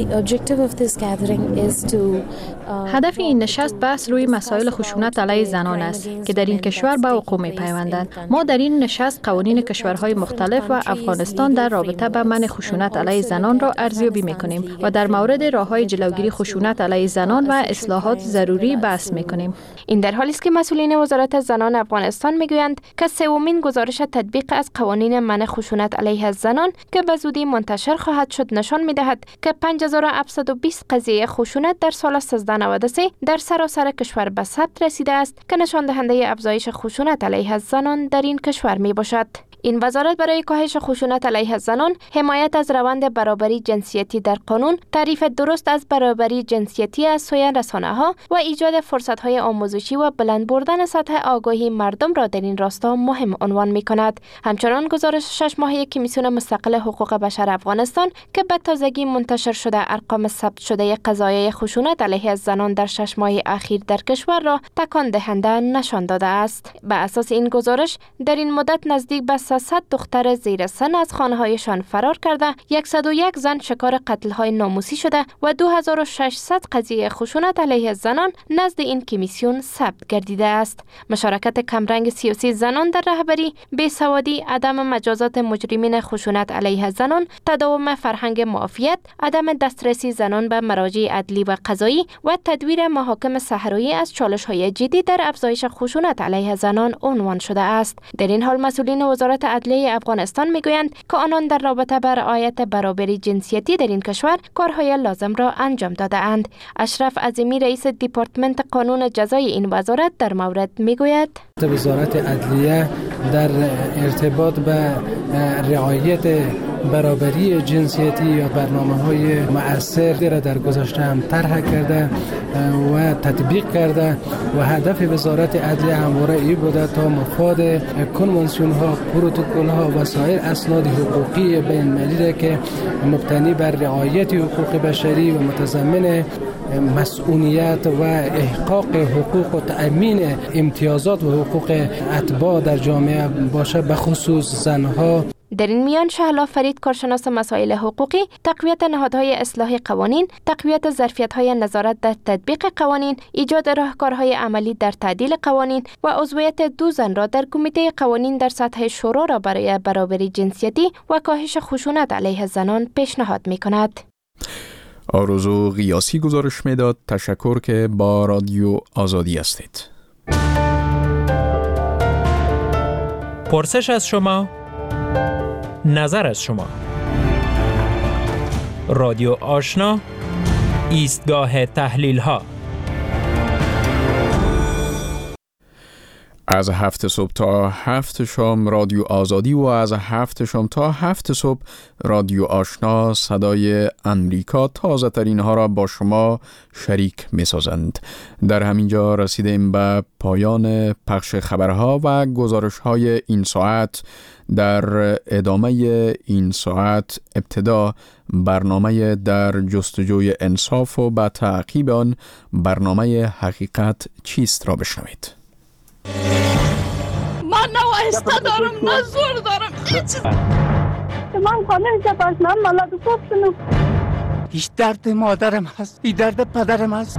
K: هدف این نشست بحث روی مسائل خشونت علیه زنان است که در این کشور به حقوق می‌پیوندند. ما در این نشست قوانین کشورهای مختلف و افغانستان در رابطه با منع خشونت علیه زنان را ارزیابی می‌کنیم و در مورد راه‌های جلوگیری خشونت علیه زنان و اصلاحات ضروری بحث می‌کنیم.
J: این در حالی است که مسئولین وزارت زنان افغانستان می‌گویند که سومین گزارش تطبیق از قوانین منع خشونت علیه زنان که به زودی منتشر خواهد شد نشان می‌دهد که پنج هزار و هفتصد و بیست قضیه خشونت در سال سیزده نود و سه در سراسر کشور به ثبت رسیده است که نشان دهنده افزایش خشونت علیه زنان در این کشور می باشد. این وزارت برای کاهش خشونت علیه زنان، حمایت از روند برابری جنسیتی در قانون، تعریف درست از برابری جنسیتی از سوی رسانه‌ها و ایجاد فرصت‌های آموزشی و بلند بردن سطح آگاهی مردم را در این راستا مهم عنوان می‌کند. همچنان گزارش شش ماهه کمیسیون مستقل حقوق بشر افغانستان که به تازگی منتشر شده ارقام ثبت شده قضایای خشونت علیه زنان در شش ماه اخیر در کشور را تکان دهنده نشان داده است. به اساس این گزارش در این مدت نزدیک به سیصد دختر زیر سن از خانه‌هایشان فرار کرده، صد و یک زن شکار قتل‌های ناموسی شده و دو هزار و ششصد قضیه خشونت علیه زنان نزد این کمیسیون ثبت گردیده است. مشارکت کمرنگ سیاسی زنان در رهبری، بیسوادی، عدم مجازات مجرمین خشونت علیه زنان، تداوم فرهنگ معافیت، عدم دسترسی زنان به مراجع عدلی و قضایی و تدویر محاکم صحرایی از چالش‌های جدی در افزایش خشونت علیه زنان عنوان شده است. در این حال مسئولین وزارت عدلیه افغانستان میگویند که آنان در رابطه با رعایت برابری جنسیتی در این کشور کارهای لازم را انجام داده اند. اشرف عظیمی رئیس دپارتمنت قانون جزای این وزارت در مورد میگوید:
L: وزارت عدلیه در ارتباط به رعایت برابری جنسیتی یا برنامه‌های مؤثر را در گذشته هم طرح کرده و تطبیق کرده و هدف وزارت عدلیه همواره این بوده تا مفاد کنوانسیون‌ها، پروتکل‌ها و سایر اسناد حقوقی بین‌المللی را که مبتنی بر رعایت حقوق بشری و متضمن مسئولیت و احقاق حقوق و تأمین امتیازات و حقوق اتباع در جامعه باشه، به خصوص زنها.
J: در این میان شهلا فرید، کارشناس مسائل حقوقی، تقویت نهادهای اصلاح قوانین، تقویت ظرفیت‌های نظارت در تطبیق قوانین، ایجاد راهکارهای عملی در تعدیل قوانین و عضویت دو زن را در کمیته قوانین در سطح شورا را برای برابری جنسیتی و کاهش خشونت علیه زنان پیشنهاد می‌کند.
A: آرزو قیاسی گزارش میداد. تشکر که با رادیو آزادی هستید.
M: پرسش از شما، نظر از شما. رادیو آشنا، ایستگاه تحلیل ها.
A: از هفت صبح تا هفت شام رادیو آزادی و از هفت شام تا هفت صبح رادیو آشنا صدای امریکا تازه ترین ها را با شما شریک می سازند. در همینجا رسیدیم به پایان پخش خبرها و گزارش های این ساعت. در ادامه این ساعت ابتدا برنامه در جستجوی انصاف و به تعقیب آن برنامه حقیقت چیست را بشنوید.
N: من نه وایسته دارم نه زور دارم هیچ. من خانه جباز من مالاد خوب شنو.
O: هیچ درد مادرم هست، این درد پدرم هست.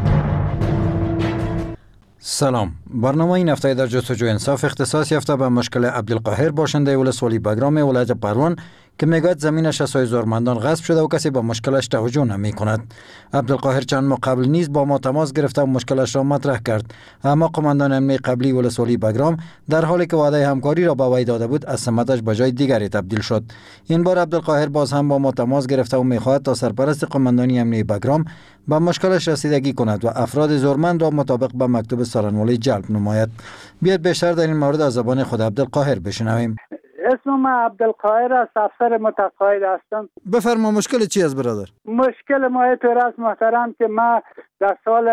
P: سلام. برنامه این هفته در جستجوی انصاف اختصاص یافته به مشکل عبدالقاهر باشنده ولسوالی بگرام ولایت پروان که میگوید زمینش از سوی زورمندان غصب شده و کسی با مشکلش توجه نمی کند. عبدالقاهر چند ماه قبل نیز با ما تماس گرفته و مشکلش را مطرح کرد، اما قماندان امنی قبلی ولسوالی بگرام در حالی که وعده همکاری را به وی داده بود از سمتش به جای دیگری تبدیل شد. این بار عبدالقاهر باز هم با ما تماس گرفته و میخواهد تا سرپرست قماندانی امنی بگرام به مشکلش رسیدگی کند و افراد زورمند را مطابق به مکتوب سارنوالی جلب نماید. بیاید بیشتر در این مورد از زبان خود عبدالقاهر بشنویم.
B: اسمم عبدالقاهر است، افسر متقاعد هستم.
P: بفرما مشکل چی است برادر؟
B: مشکل ما اینطور است محترم که ما در سال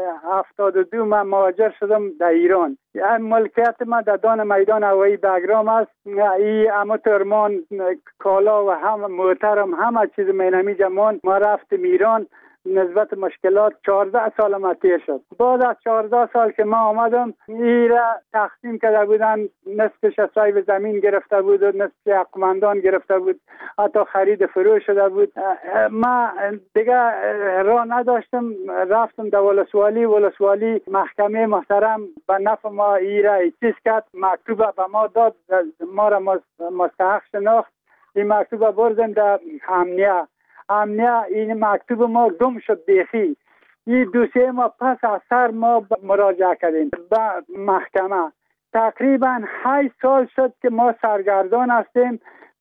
B: هفتاد و دو من مهاجر شدم در ایران. ملکیت ما در دان میدان هوایی بگرام است. این همه ترمان کالا و هم موترم همه چیز مینمی جمان ما رفتم ایران. نسبت مشکلات چهارده سال ما تیر شد. بعد از چهارده سال که ما آمدم این را تقسیم کرده بودن، نصفش از صاحب زمین گرفته بود و نصف قماندان گرفته بود، حتی خرید فروش شده بود. ما دیگه راه نداشتم، رفتم در ولسوالی. ولسوالی محکمه محترم به نفع ما این را چیز کرد، مکتوب به ما داد، ما را مستحق شناخت. این مکتوب بردم در امنیه. امنیه این مکتوب ما گم شد بیخی. این دوسیه ما پس از سر ما مراجعه کردیم به محکمه. تقریبا هشت سال شد که ما سرگردان هستیم.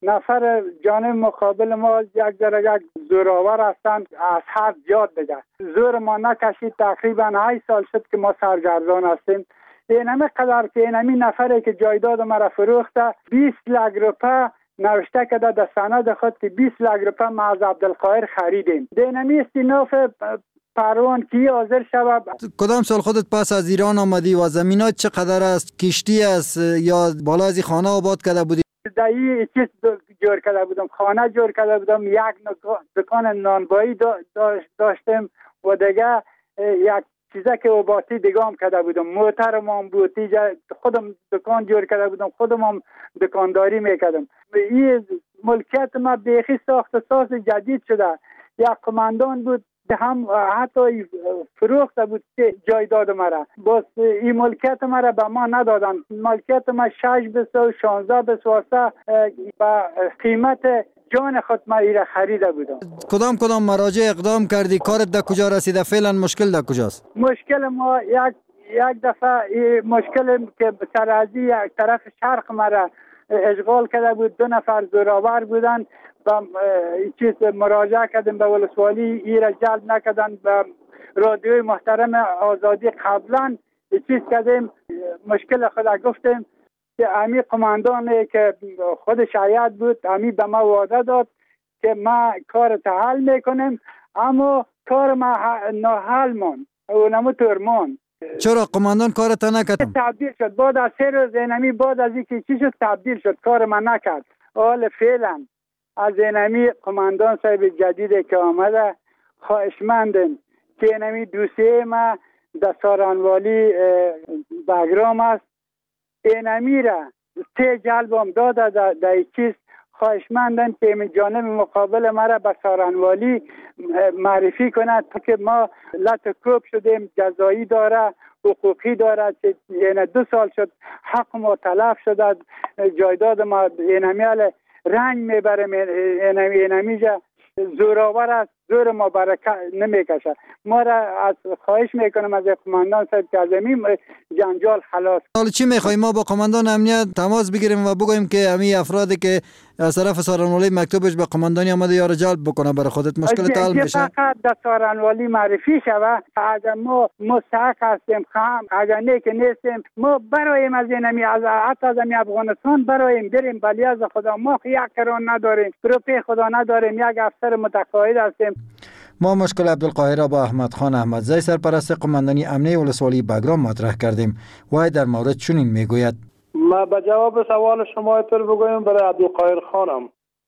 B: نفر جانب مقابل ما یک ذره یک زورآور هستند، از حد زیاد دیگه زور ما نکشید. تقریبا هشت سال شد که ما سرگردان هستیم. اینمی قدر که اینمی نفری که جایداد ما را فروخته بیست لک روپه نوشته کرده در سند خود که بیست لک روپه ما از عبدالقاهر خریدیم. دینمی استیناف پروان کی حاضر شود.
P: کدام سال خودت پس از ایران آمدی و زمینات چقدر است؟ کشتی است یا بالا از خانه آباد کرده بودی؟
B: در این چیز جور کرده بودم، خانه جور کرده بودم، یک دکان نانبایی داشتم و دیگه یک چیزا که وباتی دیگام کرده بودم، موترم هم بود، خودم دکان جور کرده بودم، خودم هم دکانداری میکردم. این ملکیت ما بیخی ساخت ساز جدید شده. یک قماندان بود هم حتی فروخته بود که جایداد مرا، بس این ملکیت مرا به ما ندادن. ملکیت ما شش بیست و شانزده بیست واسه با قیمت جان خود ما ایره خریده بودم.
P: کدام کدام مراجع اقدام کردی؟ کارت در کجا رسیده؟ فعلا مشکل در کجاست؟
B: مشکل ما یک یک دفعه مشکل که سرازی یک طرف شرق مرا اشغال کرده بود، دو نفر زورآور بودن و چیز مراجعه کردیم به ولسوالی، ایره جلب نکردن. به رادیوی محترم آزادی قبلا چیز کردیم، مشکل خود گفتیم که امی قماندانی که خود شاید بود امی به ما وعده داد که ما کار حل میکنیم، اما کار ما ناحل مون و نمو ترمون.
P: چرا قماندان کارت نکرد؟
B: تبدیل شد بعد از سه روز اینمی بعد از اینکه چی شد تبدیل شد، کار ما نکرد. حال فعلا از اینمی قماندان صاحب جدید که آمده خواهشمندم که اینمی دوسیه ما در سارانوالی بگرام است، اینمی را سه جلبم داده در, در چیز خواهشمندن که این جانب مقابل مرا به سارانوالی معرفی کند که ما لطکوب شدیم، جزایی داره، حقوقی داره که این دو سال شد حق ما تلف شده، جایداد ما اینمیال رنگ میبرم، اینمی جا زوراور است، زور ما برکت نمیکشه. ما را از خواهش میکنم از قماندان صاحب که از این جنجال خلاص.
P: حالا چی میخواییم؟ ما با قماندان امنیت تماس بگیریم و بگوییم که همین افرادی که از طرف سارانوالی مکتوبش به قماندانی آمده یا را جلب بکنه برای خودت مشکل حل میشه.
B: فقط در سارانوالی معرفی شوه، اگر ما مستحق هستیم خام، اگر نه که نیستیم ما برایم از اینمی از حتی از این افغانستان برایم بریم، ولی از خدا ما یک کران نداریم، روپی خدا نداریم، یک افسر متقاعد هستیم.
P: ما مشکل عبدالقاهر با احمد خان احمدزی سرپرست قماندانی امنیه ولسوالی بگرام مطرح کردیم. وای در مورد چنین میگوید:
Q: ما به جواب سوال شما اینطور بگویم برای عبدالقاهر خانم،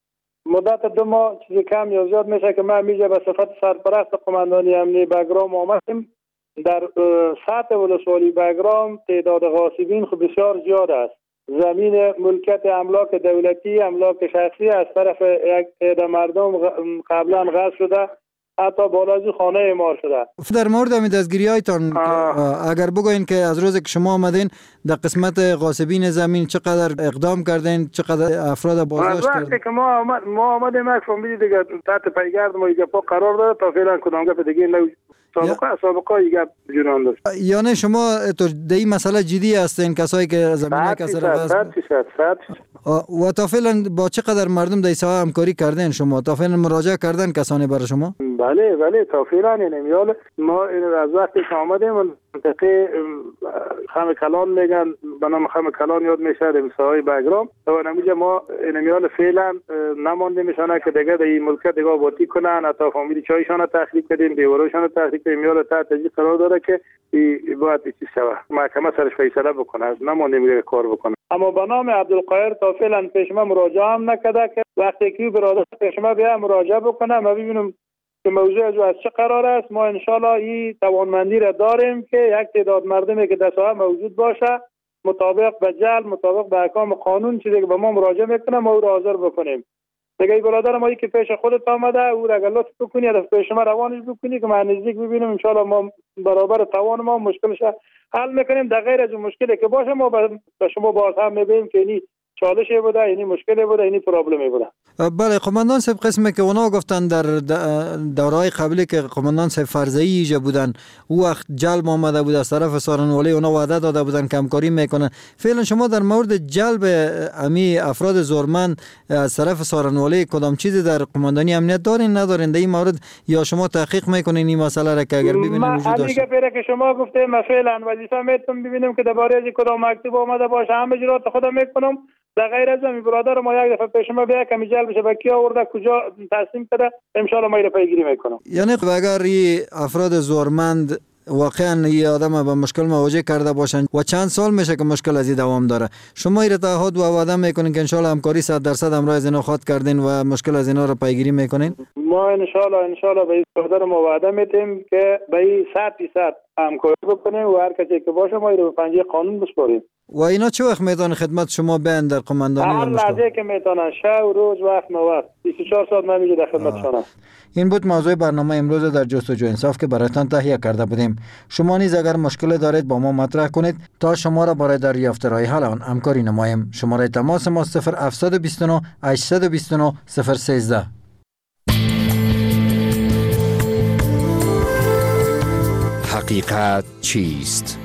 Q: مدت دو ماه چیزی کم یا زیاد میشه که ما میجا به صفت سرپرست قماندانی امنیه بگرام آمدیم. در سطح ولسوالی بگرام تعداد غاصبین خب بسیار زیاد است. زمین ملکیت املاک دولتی، املاک شخصی از طرف یک عده مردم قبلا غصب شده، حتی بالازی خانه اعمار شده.
P: در مورد همین دستگیری هایتان اگر بگوین که از روز که شما آمدین در قسمت غاصبین زمین چقدر اقدام کردین، چقدر افراد بازداشت کردین؟
Q: وقتی که ما آمد ما آمدیم یک فامیلی دیگه تحت پیگرد ما ایگه پا قرار داره تا فعلا کدام گپ دیگه نو سابقه یا... سابقه ایگه جنان داشت.
P: یعنی شما تو در این مسئله جدی هستین کسایی که زمین کسر غصب و تا فعلا با چقدر مردم در ساحه همکاری کردین شما؟ تا فعلا مراجعه کردن کسانی برای شما؟
Q: بله بله تا فعلا نمیال ما از وقتی که آمدیم منطقه خم کلان میگن به نام خم کلان یاد میشه در ساحه بگرام و نمیجا ما نمیال فعلا نمانده میشانه که دیگه در این ملکت دیگه آبادی کنن، تا فامیلی چایشان تخریب کردیم، دیواروشان تخریب کردیم، میال تحت تجیز قرار داره که باید چیز شوه محکمه سرش فیصله بکنه، نمانده میگه کار بکنه. اما به نام عبدالقاهر تا فعلا پیش ما مراجعه هم نکرده که وقتی که برادر پیش ما بیا مراجعه بکنه ما ببینیم که موضوع از چه قرار است. ما انشالله این توانمندی را داریم که یک تعداد مردمی که در ساحه موجود باشه مطابق به جلب، مطابق به احکام قانون چیزی که به ما مراجعه میکنه ما او را حاضر بکنیم. دیگه برادر ما که پیش خودت آمده او را اگر لطف بکنی از پیش ما روانش بکنی که ما نزدیک ببینیم انشالله ما برابر توان ما مشکلش حل میکنیم. در غیر از اون مشکلی که باشه ما به شما باز هم میبینیم که اینی چالشی بوده، اینی مشکلی بوده، اینی پرابلمی بوده.
P: بله قماندان صاحب قسمی که اونا گفتن در دورهای قبلی که قماندان صاحب فرزایی ایجا بودن او وقت جلب آمده بود از طرف سارانوالی، اونا وعده داده بودن که همکاری میکنن. فعلا شما در مورد جلب امی افراد زورمند از طرف سارانوالی کدام چیزی در قماندانی امنیت دارین ندارین در این مورد یا شما تحقیق میکنین این مسئله را که اگر ببینین وجود داشت؟
Q: ما دیگه که شما گفتیم ما فعلا وظیفه میتونم ببینیم که درباره از کدام مکتوب آمده باشه همه اجرات خودم میکنم. در غیر از این برادر ما یک دفعه پیش ما بیا که میجل بشه با کی آورده کجا تسلیم کرده ان شاء الله ما اینو پیگیری میکنم.
P: یعنی اگر این افراد زورمند واقعا یه آدم با مشکل مواجه کرده باشن و چند سال میشه که مشکل از این دوام داره، شما این تعهد و وعده میکنین که ان شاء الله همکاری صد درصد همراه از اینا خواهد کردین و مشکل از اینا رو پیگیری میکنین؟
Q: ما ان شاء الله ان شاء الله به برادر ما وعده میتیم که به صد درصد همکاری بکنیم و هر کسی که باشه ما رو به پنجه قانون بسپاریم.
P: و اینا چه وقت میتونه خدمت شما بیان در قماندانی
Q: هر لحظه که میتونن، شب و روز وقت نوبت بیست و چهار ساعت ما میگه در خدمتشان است.
P: این بود موضوع برنامه امروز در جستجو انصاف که براتان تهیه کرده بودیم. شما نیز اگر مشکل دارید با ما مطرح کنید تا شما را برای دریافت راه حل آن همکاری نماییم. شماره تماس ما صفر هفت دو نه هشت دو نه صفر یک سه.
C: حقیقت چیست؟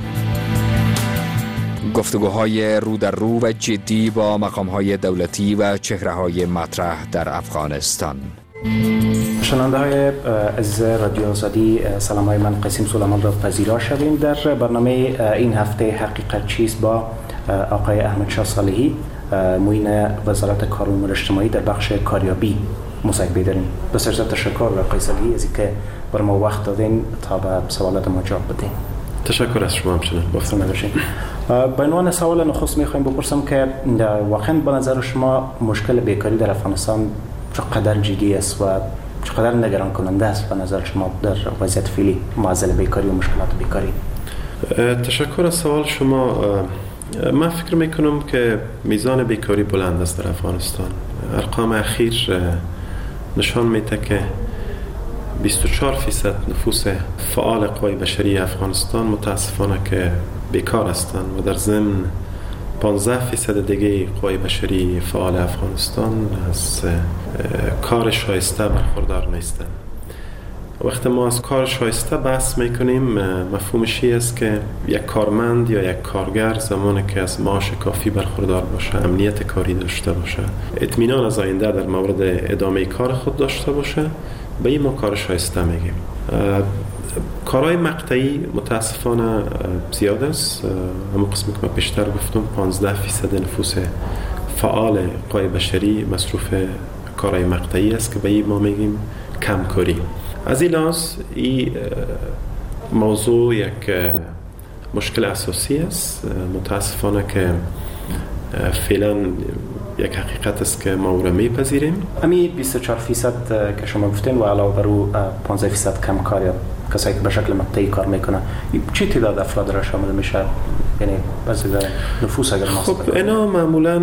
C: گفتگوهای رو در رو و جدی با مقامهای دولتی و چهره‌های مطرح در افغانستان.
R: شنونده های عزیز رادیو آزادی، سلام های من قاسم سلیمان را پذیرا شویم در برنامه این هفته حقیقت چیست با آقای احمد شاه صالحی، معین وزارت کار و امور اجتماعی در بخش کاریابی مصاحبه داریم. بسیار زیاد تشکر آقای صالحی از اینکه بر ما وقت دادین تا به سوالات ما جواب بدین.
D: تشکر از شما همچنین.
R: بفرمایید باشین. به عنوان سوال نخست میخوایم بپرسم که واقعا به نظر شما مشکل بیکاری در افغانستان چقدر جدی است و چقدر نگران کننده است به نظر شما در وضعیت فعلی معضل بیکاری و مشکلات بیکاری؟
D: تشکر از سوال شما. من فکر میکنم که میزان بیکاری بلند است در افغانستان. ارقام اخیر نشان میده که بیست و چهار فیصد نفوس فعال قوای بشری افغانستان متاسفانه که بیکار هستند و در ضمن پانزده فیصد دیگه قوای بشری فعال افغانستان از کار شایسته برخوردار نیستند. وقتی ما از کار شایسته بحث میکنیم مفهومش این است که یک کارمند یا یک کارگر زمانی که از معاش کافی برخوردار باشه، امنیت کاری داشته باشه، اطمینان از آینده در مورد ادامه کار خود داشته باشه، به این ما کار شایسته میگیم. کارهای مقطعی متاسفانه زیاد است. همون قسمی که من پیشتر گفتم پانزده فیصد نفوس فعال قوای بشری مصروف کارهای مقطعی است که به این ما میگیم کمکاری. از این لحاظ این موضوع یک مشکل اساسی است. متاسفانه که فعلا یک حقیقت است که ما او را میپذیریم.
R: امی بیست و چهار فیصد که شما گفتین و علاوه بر او پانزده فیصد کمکار یا کسایی که به شکل مقطعی کار میکنه، چه تعداد افراد را شامل میشه؟ یعنی بس نفوس اگر ما
D: خب اینا معمولا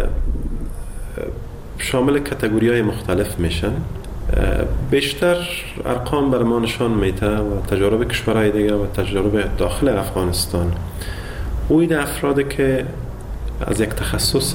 D: شامل کاتگوری های مختلف میشن. بیشتر ارقام بر ما نشان میده و تجارب کشورهای دیگه و تجارب داخل افغانستان اوید افرادی که از یک تخصص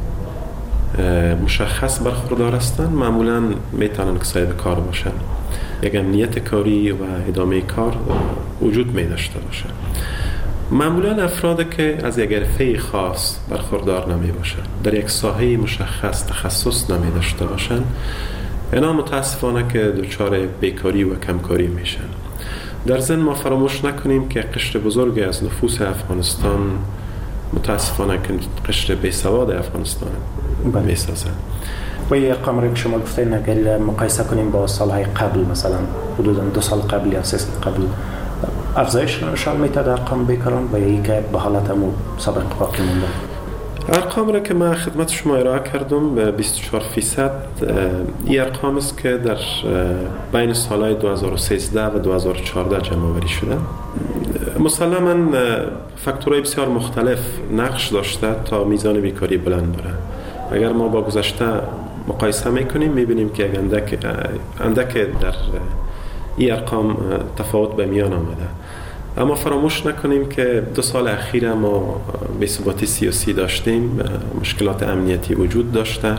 D: مشخص برخوردار هستند معمولا میتونن که صاحب کار باشن، یک امنیت کاری و ادامه کار وجود می داشته باشه. معمولا افرادی که از یک حرفه خاص برخوردار نمی باشن، در یک ساحه مشخص تخصص نمی داشته باشن، اینا متاسفانه که دچار بیکاری و کمکاری میشن. در ضمن ما فراموش نکنیم که قشر بزرگی از نفوس افغانستان متاسفانه که قشر بیسواد افغانستان میسازن.
R: و یه ارقام رو که شما گفتین اگر مقایسه کنیم با سالهای قبل، مثلا حدود دو سال قبل یا سه سال قبل، افزایش نشان میده در ارقام بیکاران و یا که به حالت همون سابق باقی مونده؟
D: ارقام را که من خدمت شما ارائه کردم به بیست و چهار فیصد این ارقام است که در بین سالهای دو هزار و سیزده و دو هزار و چهارده جمع آوری شده. مسلماً فاکتورهای بسیار مختلف نقش داشته تا میزان بیکاری بلند بره. اگر ما با گذشته مقایسه میکنیم میبینیم که اندک اندک در این ارقام تفاوت به میان آمده. اما فراموش نکنیم که دو سال اخیر ما بی‌ثباتی سیاسی داشتیم، مشکلات امنیتی وجود داشته،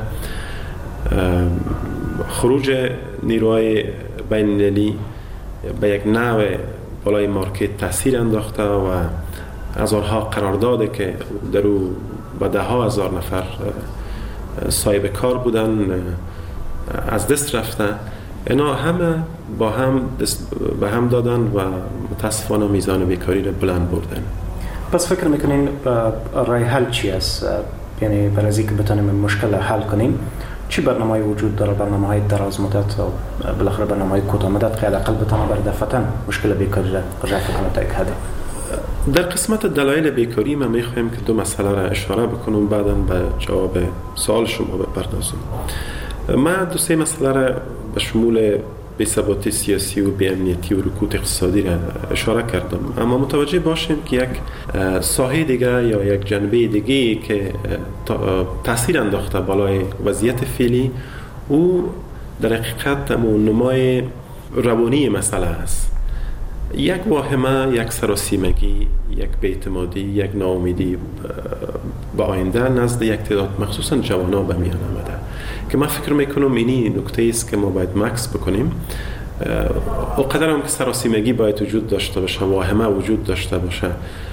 D: خروج نیروهای بین المللی به یک نوع بالای مارکت تاثیر انداخته و هزارها قرارداد که در او به ده ها هزار نفر صاحب کار بودن از دست رفته. اینا همه با هم به هم دادن و متاسفانه میزان بیکاری رو بلند بردن.
R: پس فکر میکنین راه حل چی است؟ یعنی برای اینکه بتونیم مشکل حل کنیم چی برنامه‌ای وجود داره؟ برنامه‌های دراز مدت و بالاخره برنامه‌های کوتاه مدت که حداقل بتونه بر دفعتاً مشکل بیکاری را رفع کنه تا یک حد؟
D: در قسمت دلایل بیکاری ما میخوایم که دو مسئله را اشاره بکنم، بعداً به جواب سوال شما بپردازم. ما دو سه مسئله را به شمول بی‌ثباتی سیاسی و بی‌امنیتی و رکود اقتصادی را اشاره کردم، اما متوجه باشیم که یک ساحه دیگر یا یک جنبه دیگه که تاثیر انداخته بالای وضعیت فعلی او در حقیقت نمای روانی مسئله است. یک واهمه، یک سراسیمگی، یک بی‌اعتمادی، یک ناامیدی به آینده نزد یک تعداد مخصوصا جوانا به میان آمده که من فکر میکنم اینی نکته است که ما باید مکس بکنیم. اونقدر هم که سراسیمگی باید وجود داشته باشه، واهمه وجود داشته باشه،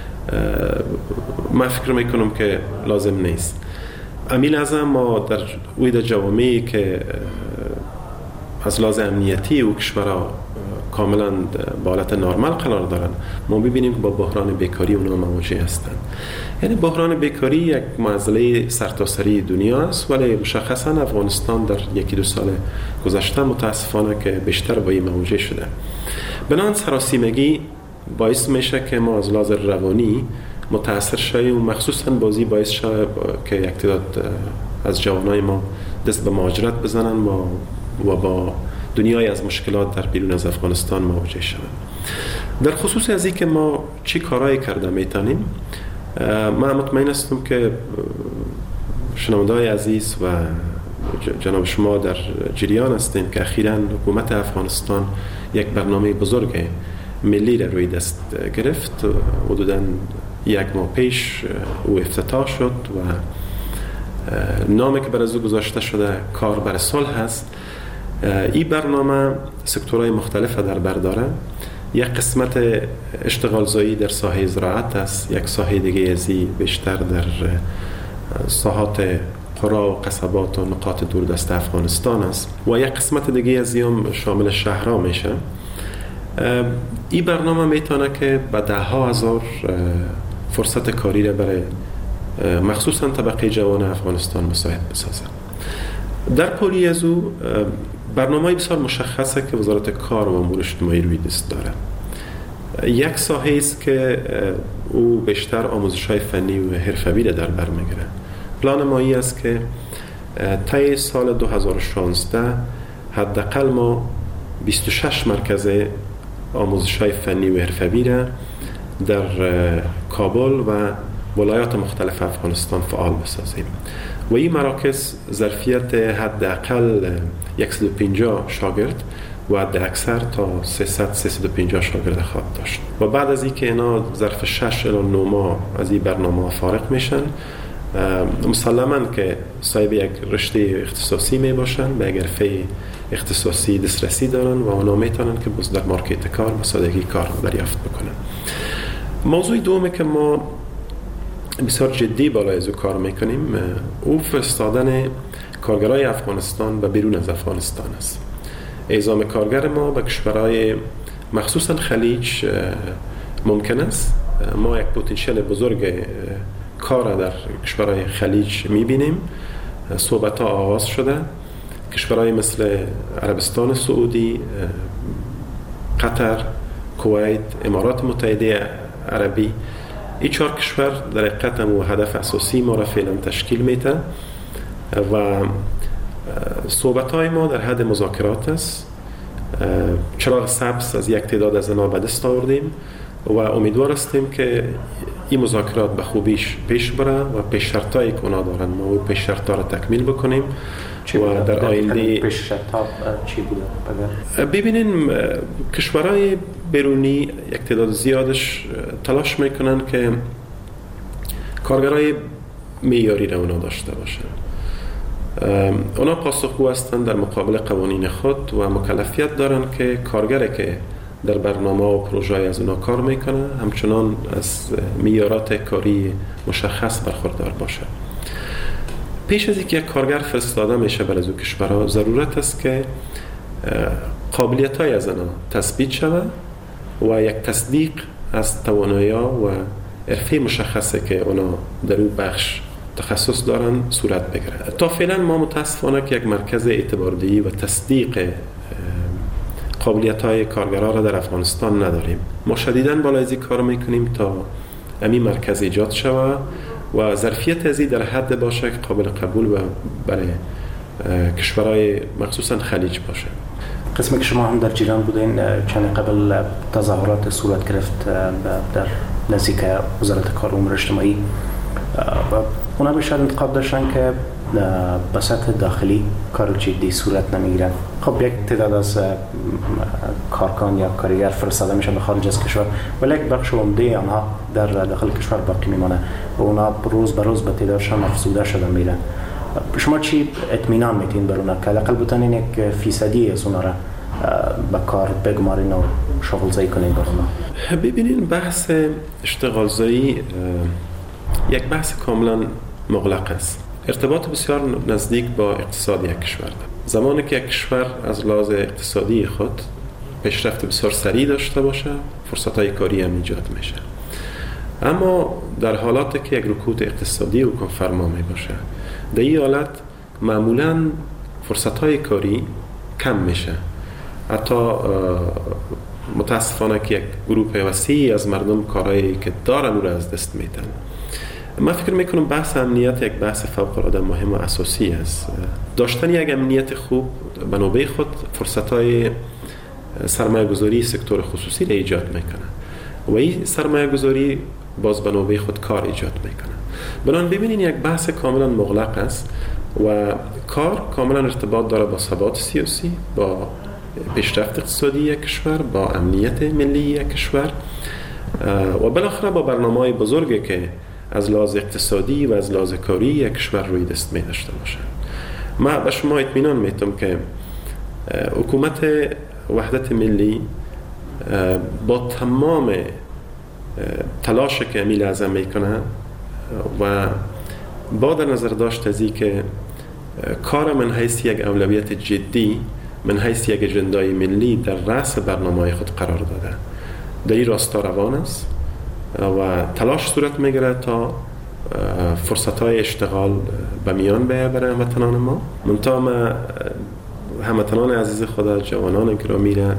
D: من فکر میکنم که لازم نیست. امیل از ما در اوید جوامعی که از لحاظ امنیتی و کشورها کاملا به حالت نرمال قرار دارن، ما ببینیم که با بحران بیکاری اونا مواجه هستند. یعنی بحران بیکاری یک معضله سرتاسری دنیا است، ولی مشخصا افغانستان در یکی دو سال گذشته متاسفانه که بیشتر با این مواجه شده. بنابراین سراسیمگی باعث میشه که ما از لحاظ روانی متاثر شویم و مخصوصا بازی باعث شده که یک تعداد از جوانای ما دست به مهاجرت بزنن و با دنیای از مشکلات در بیرون از افغانستان مواجه شوند. در خصوص از این که ما چی کارایی کرده میتونیم، من مطمئن هستم که شنونده‌های عزیز و جناب شما در جریان هستیم که اخیراً حکومت افغانستان یک برنامه بزرگ ملی را روی دست گرفت. حدوداً یک ماه پیش او افتتاح شد و نامی که بر از او گذاشته شده کار بر صلح هست. این برنامه سکتورهای مختلف در بر داره. یک قسمت اشتغال زایی در ساحه زراعت است، یک ساحه دیگه ازی بیشتر در ساحات قرا و قصبات و نقاط دوردست افغانستان است و یک قسمت دیگه ازی هم شامل شهرها میشه. این برنامه میتونه که به ده ها هزار فرصت کاری را برای مخصوصا طبقه جوان افغانستان مساعد بسازه. در پولی از او برنامه بسیار مشخصه که وزارت کار و امور اجتماعی روی دست داره. یک ساحه است که او بیشتر آموزش‌های فنی و حرفه‌ای را در بر میگیره. پلان ما این است که طی سال دو هزار و شانزده حداقل ما بیست و شش مرکز آموزش‌های فنی و حرفه‌ای را در کابل و ولایات مختلف افغانستان فعال بسازیم و این مراکز ظرفیت حداقل صد و پنجاه شاگرد و حد اکثر تا سیصد تا سیصد و پنجاه شاگرد خواهد داشت و بعد از اینکه اینا ظرف شش الی نه ماه از این برنامه فارغ میشن، مسلماً که صاحب یک رشته اختصاصی می باشن، به یک حرفه اختصاصی دسترسی دارن و اونا میتونن که باز در مارکت کار به سادگی کار دریافت بکنن. موضوع دومی که ما بسیار جدی بالای از او کار میکنیم او فرستادن کارگرای افغانستان به بیرون از افغانستان است. اعزام کارگر ما به کشورهای مخصوصا خلیج ممکن است. ما یک پتانسیل بزرگ کار در کشورهای خلیج میبینیم. صحبت ها آغاز شده. کشورهای مثل عربستان سعودی، قطر، کویت، امارات متحده عربی، این چهار کشور در حقیقت هم هدف اساسی ما را فعلا تشکیل میده و صحبت های ما در حد مذاکرات است. چراغ سبز از یک تعداد از اینا به دست آوردیم و امیدوار هستیم که این مذاکرات به خوبیش پیش بره و پیش شرطایی که اونا دارن ما او پیش شرطا را تکمیل بکنیم و در آینده
R: پیش شرطا چی بوده؟
D: ببینین کشورهای بیرونی یک تعداد زیادش تلاش میکنن که کارگرای معیاری را اونا داشته باشن. اونا پاسخگو هستند در مقابل قوانین خود و مکلفیت دارن که کارگری که در برنامه و پروژه از اونا کار میکنه همچنان از معیارات کاری مشخص برخوردار باشه. پیش از اینکه یک کارگر فرستاده میشه برای از اون کشورها ضرورت است که قابلیت های از اونا تثبیت شود و یک تصدیق از توانایی و حرفه مشخصه که اونا در اون بخش تخصص دارن صورت بگیره. تا فعلا ما متاسفانه که یک مرکز اعتباردهی و تصدیق قابلیت های کارگرها را در افغانستان نداریم. ما شدیداً بالای از این کار میکنیم تا همین مرکز ایجاد شود و ظرفیت ازی در حد باشه که قابل قبول و برای کشورهای مخصوصاً خلیج باشه.
R: قسمی که شما هم در جیران بودین، چند قبل تظاهرات صورت گرفت در نزدیک وزارت کار و امور اجتماعی و اونا بیشتر انتقاد داشتن که به سطح داخلی کار جدی صورت نمیگیرن. خب یک تعداد از کارکن یا کارگر فرستاده میشن به خارج از کشور، ولی یک بخش عمده آنها در داخل کشور باقی میمونه و اونا روز به روز به تعدادشان افزوده شده میرن. شما چی اطمینان میتین بر اونا که حداقل بتونین یک فیصدی از اونا را به کار بگمارین و شغل زایی کنین بر اونا؟
D: ببینین بحث اشتغال زایی یک بحث کاملا مغلق است. ارتباط بسیار نزدیک با اقتصاد یک کشور دارد. زمانی که یک کشور از لحاظ اقتصادی خود پیشرفت بسیار سریع داشته باشه، فرصت‌های کاری هم ایجاد میشه. اما در حالاتی که یک رکود اقتصادی حکم فرما می باشه، در این حالت معمولاً فرصت‌های کاری کم میشه. حتی متاسفانه که یک گروه وسیعی از مردم کارهایی که دارن رو از دست میدن. من فکر میکنم بحث امنیت یک بحث فوق العاده مهم و اساسی است. داشتن یک امنیت خوب به نوبه خود فرصت‌های سرمایه گذاری سکتور خصوصی را ایجاد میکنه و این سرمایه گذاری باز به نوبه خود کار ایجاد میکنه. بنابراین ببینین یک بحث کاملا مغلق است و کار کاملا ارتباط داره با ثبات سیاسی، با پیشرفت اقتصادی یک کشور، با امنیت ملی یک کشور و بالاخره با برنامه‌های بزرگی که از لحاظ اقتصادی و از لحاظ کاری یک کشور روی دست می داشته باشه. من به شما اطمینان میتم که حکومت وحدت ملی با تمام تلاش که امیل اعظم میکنه و با در نظر داشت ازی که کار من حیث یک اولویت جدی، من حیث یک اجندای ملی در رأس برنامه خود قرار داده، در این راستا روان است و تلاش صورت میگیره تا فرصت‌های اشتغال به میان بیاید برای هموطنان ما. منتها ما هموطنان عزیز خدا، جوانان گرامی را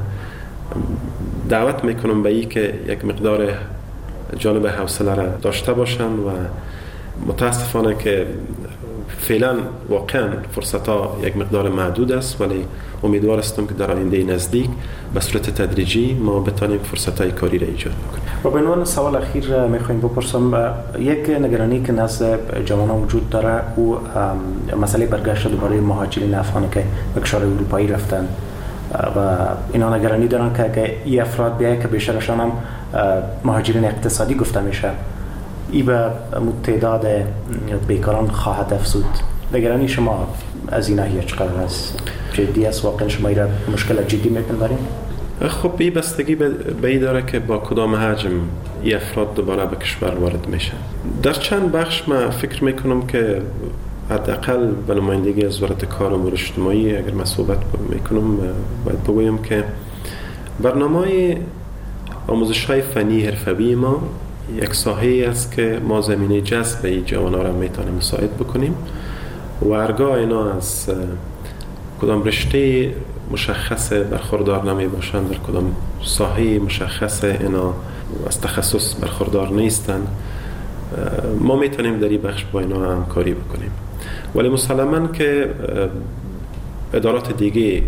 D: دعوت میکنم به این که یک مقدار جانب حوصله را داشته باشن و متاسفانه که فعلا واقعا فرصت‌ها یک مقدار محدود است، ولی امیدوار هستم که در آینده نزدیک به صورت تدریجی ما بتانیم فرصت‌های کاری را ایجاد بکنیم.
R: و به عنوان سوال اخیر میخوایم بپرسم، یک نگرانی که نزد جوانان وجود داره او مسئله برگشت دوباره مهاجرین افغانی که به کشور اروپایی رفتن و اینا نگرانی دارن که اگه این افراد بیاید که بیشترشان هم مهاجرین اقتصادی گفته میشه، این به تعداد بیکاران خواهد افزود. نگرانی شما از این ناحیه چقدر است؟ جدی است؟ واقعا شما این مشکل جدی می‌پندارین؟
D: خب این بستگی به این داره که با کدام حجم این افراد دوباره به کشور وارد میشن. در چند بخش من فکر میکنم که حداقل به نمایندگی از وزارت کار و امور اجتماعی اگر من صحبت میکنم باید بگویم که برنامه آموزش‌های فنی حرفه‌ای ما یک ساحه‌ای است که ما زمینه جذب این جوانان را میتونیم مساعد بکنیم و هرگاه اینا از کدام رشته مشخص برخوردار نمی باشند، در کدام ساحه مشخص اینا از تخصص برخوردار نیستن، ما میتونیم در این بخش با اینا همکاری بکنیم. ولی مسلماً که ادارات دیگه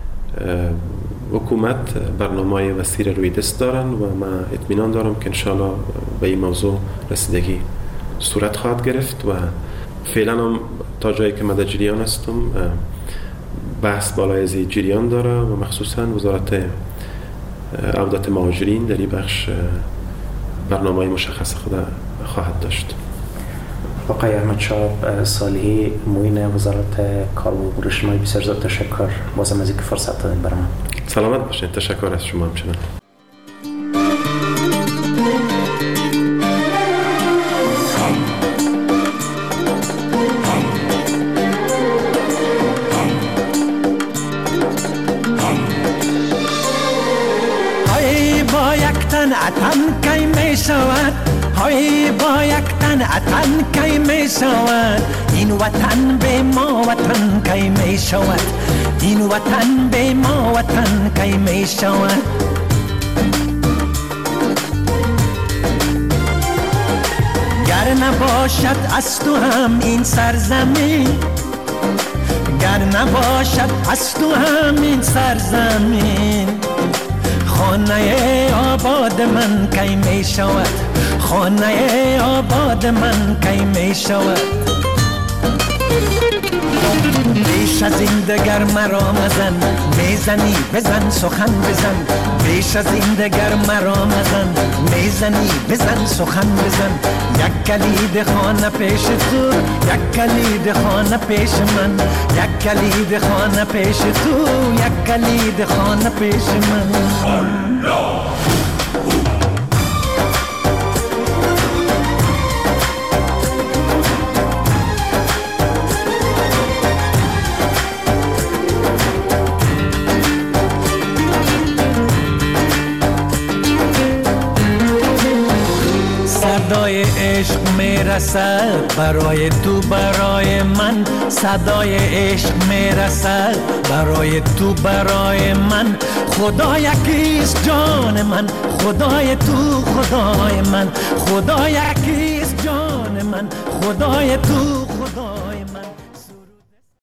D: حکومت برنامه وسیع روی دست دارن و من اطمینان دارم که انشاءالله به این موضوع رسیدگی صورت خواهد گرفت و فعلا هم تا جایی که من در جریان هستم بحث بالای از جریان داره و مخصوصا وزارت عودت مهاجرین در این بخش برنامه مشخص خود خواهد داشت.
R: آقای احمدشاه صالحی، معین وزارت کار و امور اجتماعی، بسیار زیاد تشکر بازم از اینکه فرصت دادین برام.
D: سلامت باشین. تشکر از شما همچنان.
S: اتن کی می شود، های با یک تن اتن کی می شود، این وطن به ما وطن کی می شود، این وطن به ما وطن کی می شود. گر نباشد از تو هم این سرزمین، گر نباشد از تو همین سرزمین. خانه آباد من کی می شود، خانه آباد من کی می شود. بیش از این دگر مرا مزن، میزنی بزن سخن بزن. بیش از این دگر مرا مزن، میزنی بزن سخن بزن. یک کلید خانه پیش تو، یک کلید خانه پیش من. یک کلید خانه پیش تو، یک کلید خانه پیش من. الله صدای عشق میرسد برای تو برای من. صدای عشق میرسد برای تو برای من. خدا یکیست جان من، خدای تو خدای من. خدا یکیست جان من، خدای تو